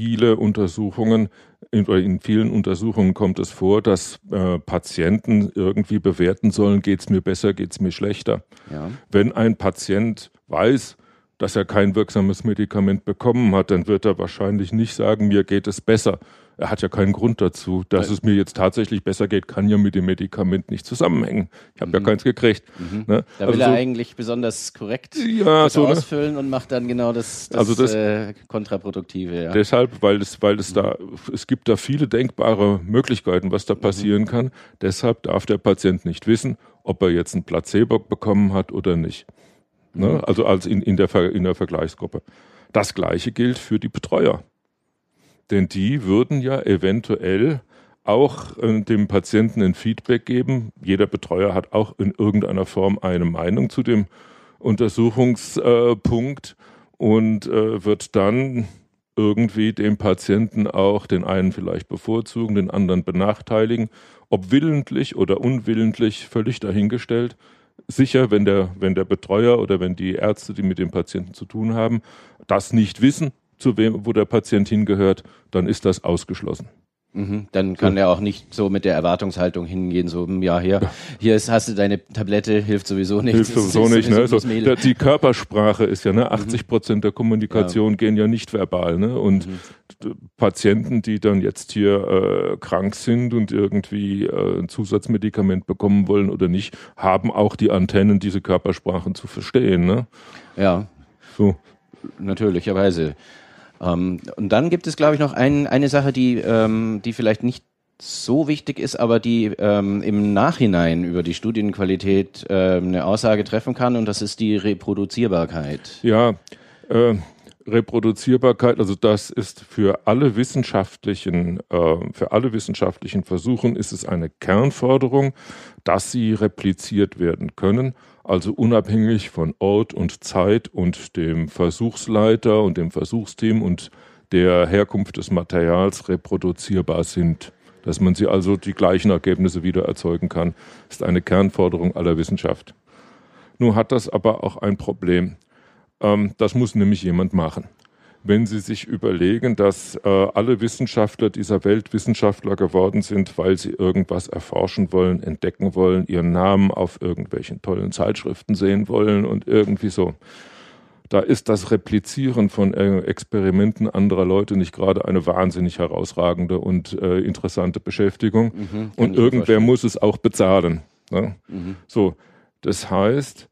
in vielen Untersuchungen kommt es vor, dass Patienten irgendwie bewerten sollen, geht's mir besser, geht's mir schlechter. Ja. Wenn ein Patient weiß, dass er kein wirksames Medikament bekommen hat, dann wird er wahrscheinlich nicht sagen, mir geht es besser. Er hat ja keinen Grund dazu. Dass es mir jetzt tatsächlich besser geht, kann ja mit dem Medikament nicht zusammenhängen. Ich habe ja keins gekriegt. Ne?
Da will er eigentlich besonders korrekt ausfüllen und macht dann genau das Kontraproduktive. Ja.
Deshalb, weil es gibt da viele denkbare Möglichkeiten, was da passieren kann. Deshalb darf der Patient nicht wissen, ob er jetzt ein Placebo bekommen hat oder nicht. Ne? Also als in der Vergleichsgruppe. Das Gleiche gilt für die Betreuer. Denn die würden ja eventuell auch dem Patienten ein Feedback geben. Jeder Betreuer hat auch in irgendeiner Form eine Meinung zu dem Untersuchungspunkt und wird dann irgendwie dem Patienten auch den einen vielleicht bevorzugen, den anderen benachteiligen. Ob willentlich oder unwillentlich, völlig dahingestellt. Sicher, wenn der Betreuer oder wenn die Ärzte, die mit dem Patienten zu tun haben, das nicht wissen, wo der Patient hingehört, dann ist das ausgeschlossen.
Dann kann er auch nicht so mit der Erwartungshaltung hingehen, so, ja, hier hast du deine Tablette, hilft sowieso nichts.
Hilft sowieso nicht, ne? So, die Körpersprache ist ja, ne? 80% der Kommunikation gehen ja nicht verbal, ne? Und Patienten, die dann jetzt hier krank sind und irgendwie ein Zusatzmedikament bekommen wollen oder nicht, haben auch die Antennen, diese Körpersprachen zu verstehen, ne?
Ja, so. Natürlicherweise. Und dann gibt es, glaube ich, noch eine Sache, die vielleicht nicht so wichtig ist, aber die im Nachhinein über die Studienqualität eine Aussage treffen kann, und das ist die Reproduzierbarkeit.
Ja, Reproduzierbarkeit, also das ist für alle wissenschaftlichen Versuchen ist es eine Kernforderung, dass sie repliziert werden können, also unabhängig von Ort und Zeit und dem Versuchsleiter und dem Versuchsteam und der Herkunft des Materials reproduzierbar sind. Dass man sie also die gleichen Ergebnisse wieder erzeugen kann, ist eine Kernforderung aller Wissenschaft. Nun hat das aber auch ein Problem. Das muss nämlich jemand machen. Wenn Sie sich überlegen, dass alle Wissenschaftler dieser Welt Wissenschaftler geworden sind, weil sie irgendwas erforschen wollen, entdecken wollen, ihren Namen auf irgendwelchen tollen Zeitschriften sehen wollen und irgendwie so. Da ist das Replizieren von Experimenten anderer Leute nicht gerade eine wahnsinnig herausragende und interessante Beschäftigung. Und irgendwer muss es auch bezahlen. Ne? So, das heißt,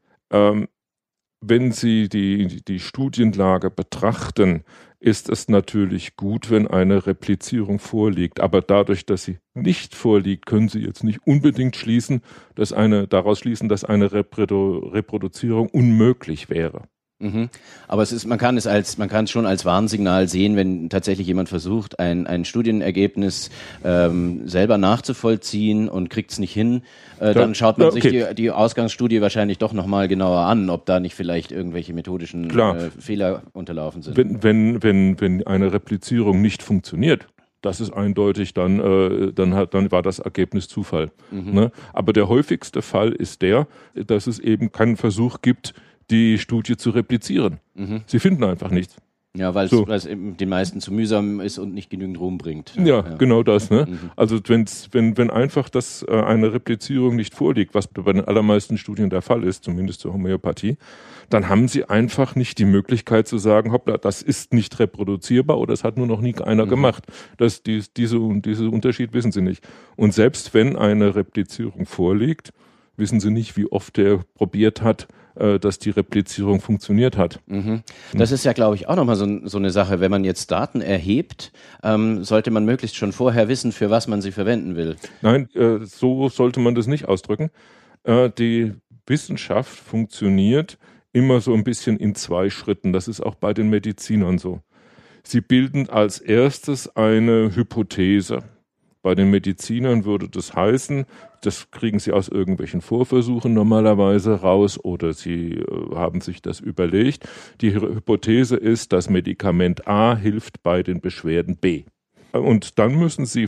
wenn Sie die Studienlage betrachten, ist es natürlich gut, wenn eine Replizierung vorliegt. Aber dadurch, dass sie nicht vorliegt, können Sie jetzt nicht unbedingt daraus schließen, dass eine Reproduzierung unmöglich wäre.
Aber man kann es schon als Warnsignal sehen, wenn tatsächlich jemand versucht, ein Studienergebnis selber nachzuvollziehen und kriegt es nicht hin, dann schaut man sich die Ausgangsstudie wahrscheinlich doch nochmal genauer an, ob da nicht vielleicht irgendwelche methodischen Fehler unterlaufen sind.
Wenn eine Replizierung nicht funktioniert, das ist eindeutig, dann war das Ergebnis Zufall. Ne? Aber der häufigste Fall ist dass es eben keinen Versuch gibt, die Studie zu replizieren. Sie finden einfach nichts.
Ja, weil es den meisten zu mühsam ist und nicht genügend Ruhm bringt.
Ja, genau das. Ne? Also wenn einfach eine Replizierung nicht vorliegt, was bei den allermeisten Studien der Fall ist, zumindest zur Homöopathie, dann haben sie einfach nicht die Möglichkeit zu sagen, hoppla, das ist nicht reproduzierbar oder es hat nur noch nie einer gemacht. Diese Unterschied wissen sie nicht. Und selbst wenn eine Replizierung vorliegt, wissen sie nicht, wie oft der probiert hat, dass die Replizierung funktioniert hat.
Das ist ja, glaube ich, auch nochmal so eine Sache. Wenn man jetzt Daten erhebt, sollte man möglichst schon vorher wissen, für was man sie verwenden will.
Nein, so sollte man das nicht ausdrücken. Die Wissenschaft funktioniert immer so ein bisschen in 2 Schritten. Das ist auch bei den Medizinern so. Sie bilden als erstes eine Hypothese. Bei den Medizinern würde das heißen, das kriegen sie aus irgendwelchen Vorversuchen normalerweise raus oder sie haben sich das überlegt. Die Hypothese ist, das Medikament A hilft bei den Beschwerden B. Und dann müssen sie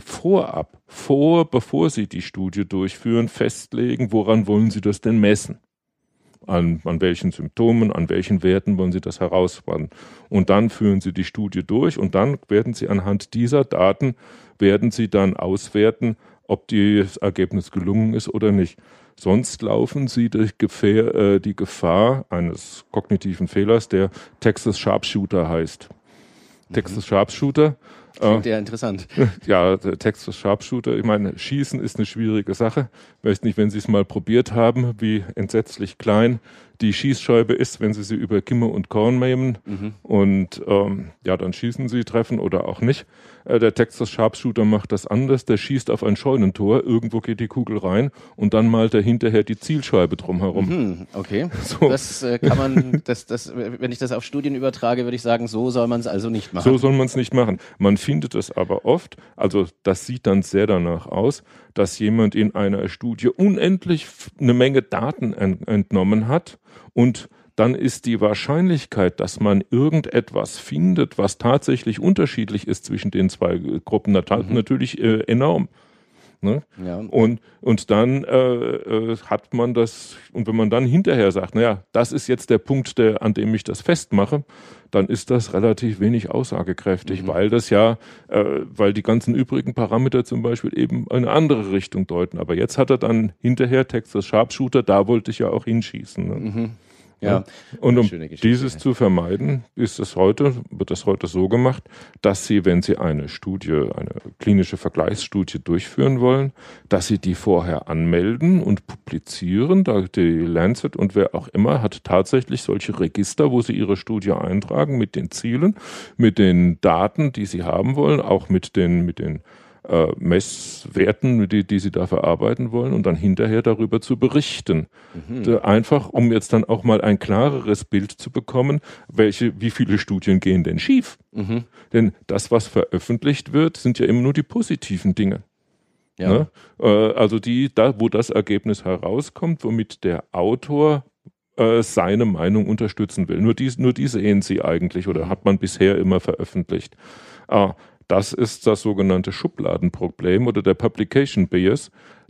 bevor sie die Studie durchführen, festlegen, woran wollen sie das denn messen. An welchen Symptomen, an welchen Werten wollen sie das herausfinden. Und dann führen sie die Studie durch und dann werden sie anhand dieser Daten dann auswerten, ob das Ergebnis gelungen ist oder nicht. Sonst laufen sie die Gefahr eines kognitiven Fehlers, der Texas Sharpshooter heißt. Texas Sharpshooter.
Klingt ja interessant.
Ja, der Texas Sharpshooter. Ich meine, Schießen ist eine schwierige Sache. Ich weiß nicht, wenn Sie es mal probiert haben, wie entsetzlich klein die Schießscheibe ist, wenn Sie sie über Kimme und Korn mähen. Und dann schießen Sie, treffen oder auch nicht. Der Texas Sharpshooter macht das anders. Der schießt auf ein Scheunentor, irgendwo geht die Kugel rein und dann malt er hinterher die Zielscheibe drumherum.
Okay. So. Das kann man, wenn ich das auf Studien übertrage, würde ich sagen, so soll man es also nicht machen.
So soll man es nicht machen. Man findet es aber oft, also das sieht dann sehr danach aus, dass jemand in einer Studie unendlich eine Menge Daten entnommen hat und dann ist die Wahrscheinlichkeit, dass man irgendetwas findet, was tatsächlich unterschiedlich ist zwischen den 2 Gruppen, natürlich enorm. Ne?
Ja.
Und dann hat man das, und wenn man dann hinterher sagt, naja, das ist jetzt der Punkt, an dem ich das festmache, dann ist das relativ wenig aussagekräftig, weil das weil die ganzen übrigen Parameter zum Beispiel eben eine andere Richtung deuten. Aber jetzt hat er dann hinterher Texas Sharpshooter, da wollte ich ja auch hinschießen. Ne?
Ja.
Und um dieses zu vermeiden, wird das heute so gemacht, dass Sie, wenn Sie eine klinische Vergleichsstudie durchführen wollen, dass Sie die vorher anmelden und publizieren. Da die Lancet und wer auch immer hat tatsächlich solche Register, wo Sie Ihre Studie eintragen mit den Zielen, mit den Daten, die Sie haben wollen, auch mit den Messwerten, die Sie da verarbeiten wollen und dann hinterher darüber zu berichten. Einfach, um jetzt dann auch mal ein klareres Bild zu bekommen, wie viele Studien gehen denn schief? Denn das, was veröffentlicht wird, sind ja immer nur die positiven Dinge.
Ja.
Ne? Also wo das Ergebnis herauskommt, womit der Autor seine Meinung unterstützen will. Nur die sehen Sie eigentlich oder hat man bisher immer veröffentlicht. Das ist das sogenannte Schubladenproblem oder der Publication Bias,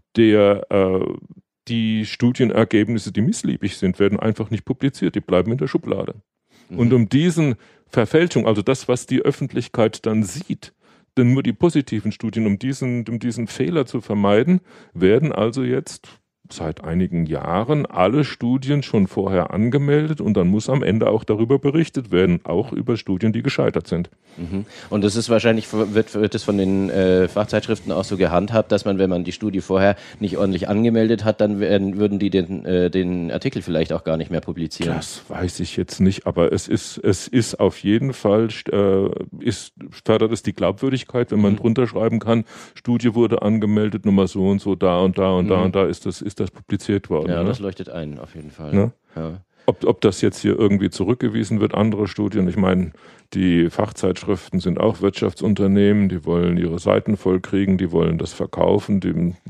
die Studienergebnisse, die missliebig sind, werden einfach nicht publiziert, die bleiben in der Schublade. Und um diesen Verfälschung, also das, was die Öffentlichkeit dann sieht, denn nur die positiven Studien, um diesen Fehler zu vermeiden, werden also jetzt seit einigen Jahren alle Studien schon vorher angemeldet und dann muss am Ende auch darüber berichtet werden, auch über Studien, die gescheitert sind.
Und das ist wahrscheinlich, wird es von den Fachzeitschriften auch so gehandhabt, dass man, wenn man die Studie vorher nicht ordentlich angemeldet hat, dann würden die den Artikel vielleicht auch gar nicht mehr publizieren.
Das weiß ich jetzt nicht, aber es ist auf jeden Fall, fördert es die Glaubwürdigkeit, wenn man drunter schreiben kann, Studie wurde angemeldet, Nummer so und so, da und da und da und da ist das publiziert worden.
Ja,
ne?
Das leuchtet ein, auf jeden Fall.
Ne?
Ja.
Ob das jetzt hier irgendwie zurückgewiesen wird, andere Studien, ich meine, die Fachzeitschriften sind auch Wirtschaftsunternehmen, die wollen ihre Seiten vollkriegen, die wollen das verkaufen,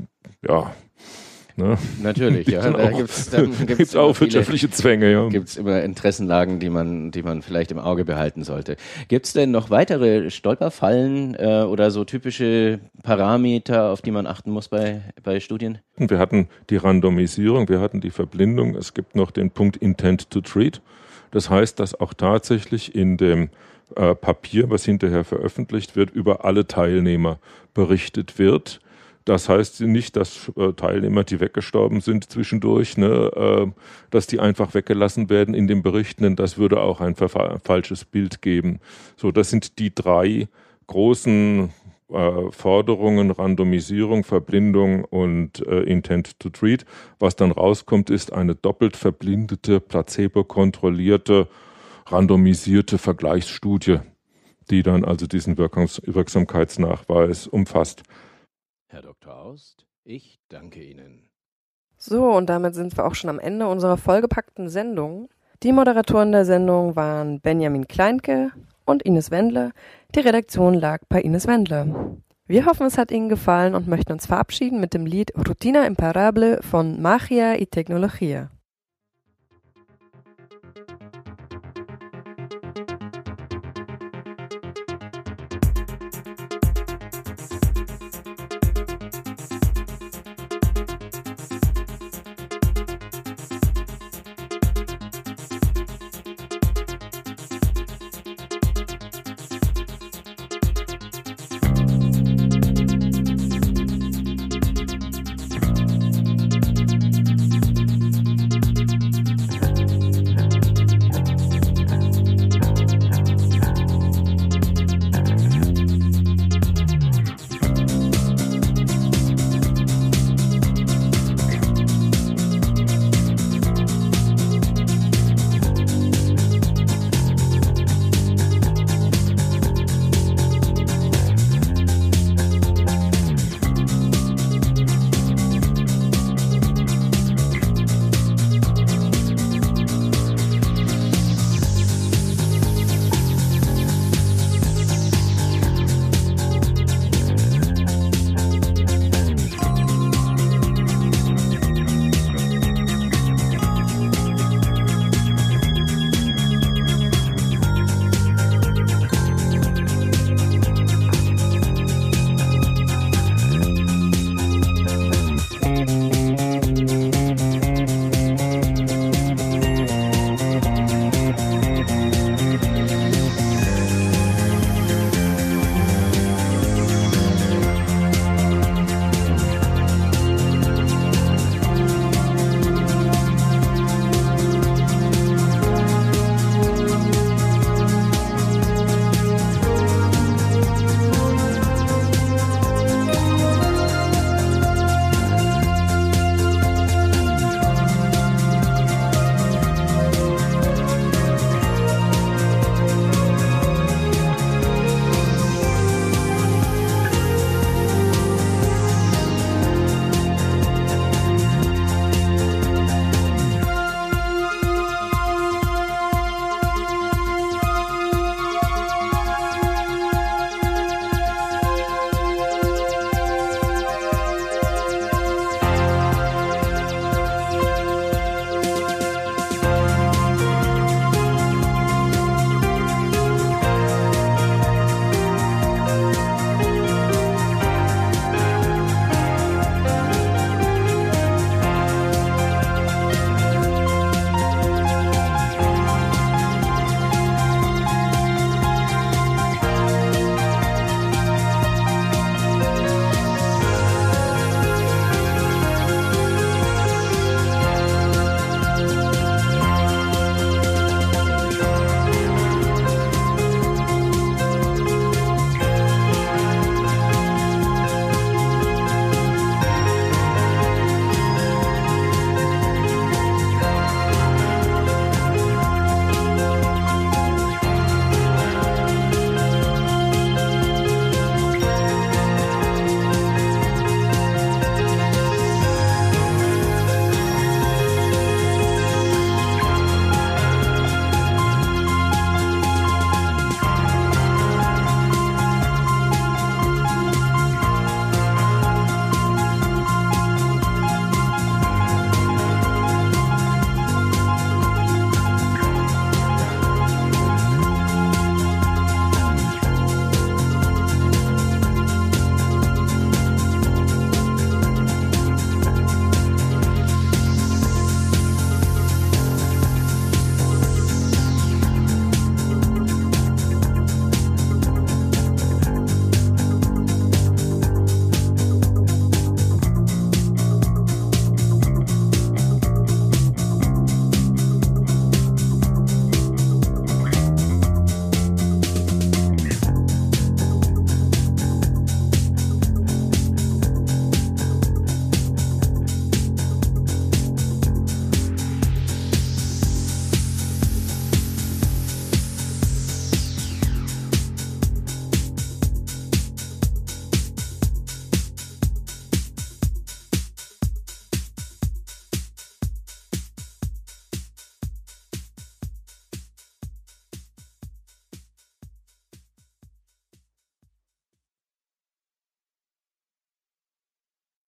ne?
Natürlich, ja. Da gibt's
auch wirtschaftliche Zwänge, ja.
Gibt es immer Interessenlagen, die man vielleicht im Auge behalten sollte. Gibt es denn noch weitere Stolperfallen oder so typische Parameter, auf die man achten muss bei Studien?
Wir hatten die Randomisierung, wir hatten die Verblindung, es gibt noch den Punkt Intent to Treat. Das heißt, dass auch tatsächlich in dem Papier, was hinterher veröffentlicht wird, über alle Teilnehmer berichtet wird. Das heißt nicht, dass Teilnehmer, die weggestorben sind zwischendurch, dass die einfach weggelassen werden in den Berichten, denn das würde auch ein falsches Bild geben. So, das sind die 3 großen Forderungen, Randomisierung, Verblindung und Intent to Treat. Was dann rauskommt, ist eine doppelt verblindete, placebo-kontrollierte, randomisierte Vergleichsstudie, die dann also diesen Wirksamkeitsnachweis umfasst.
Herr Dr. Aust, ich danke Ihnen.
So, und damit sind wir auch schon am Ende unserer vollgepackten Sendung. Die Moderatoren der Sendung waren Benjamin Kleinke und Ines Wendle. Die Redaktion lag bei Ines Wendle. Wir hoffen, es hat Ihnen gefallen und möchten uns verabschieden mit dem Lied Rutina Imparable von Magia y Tecnología.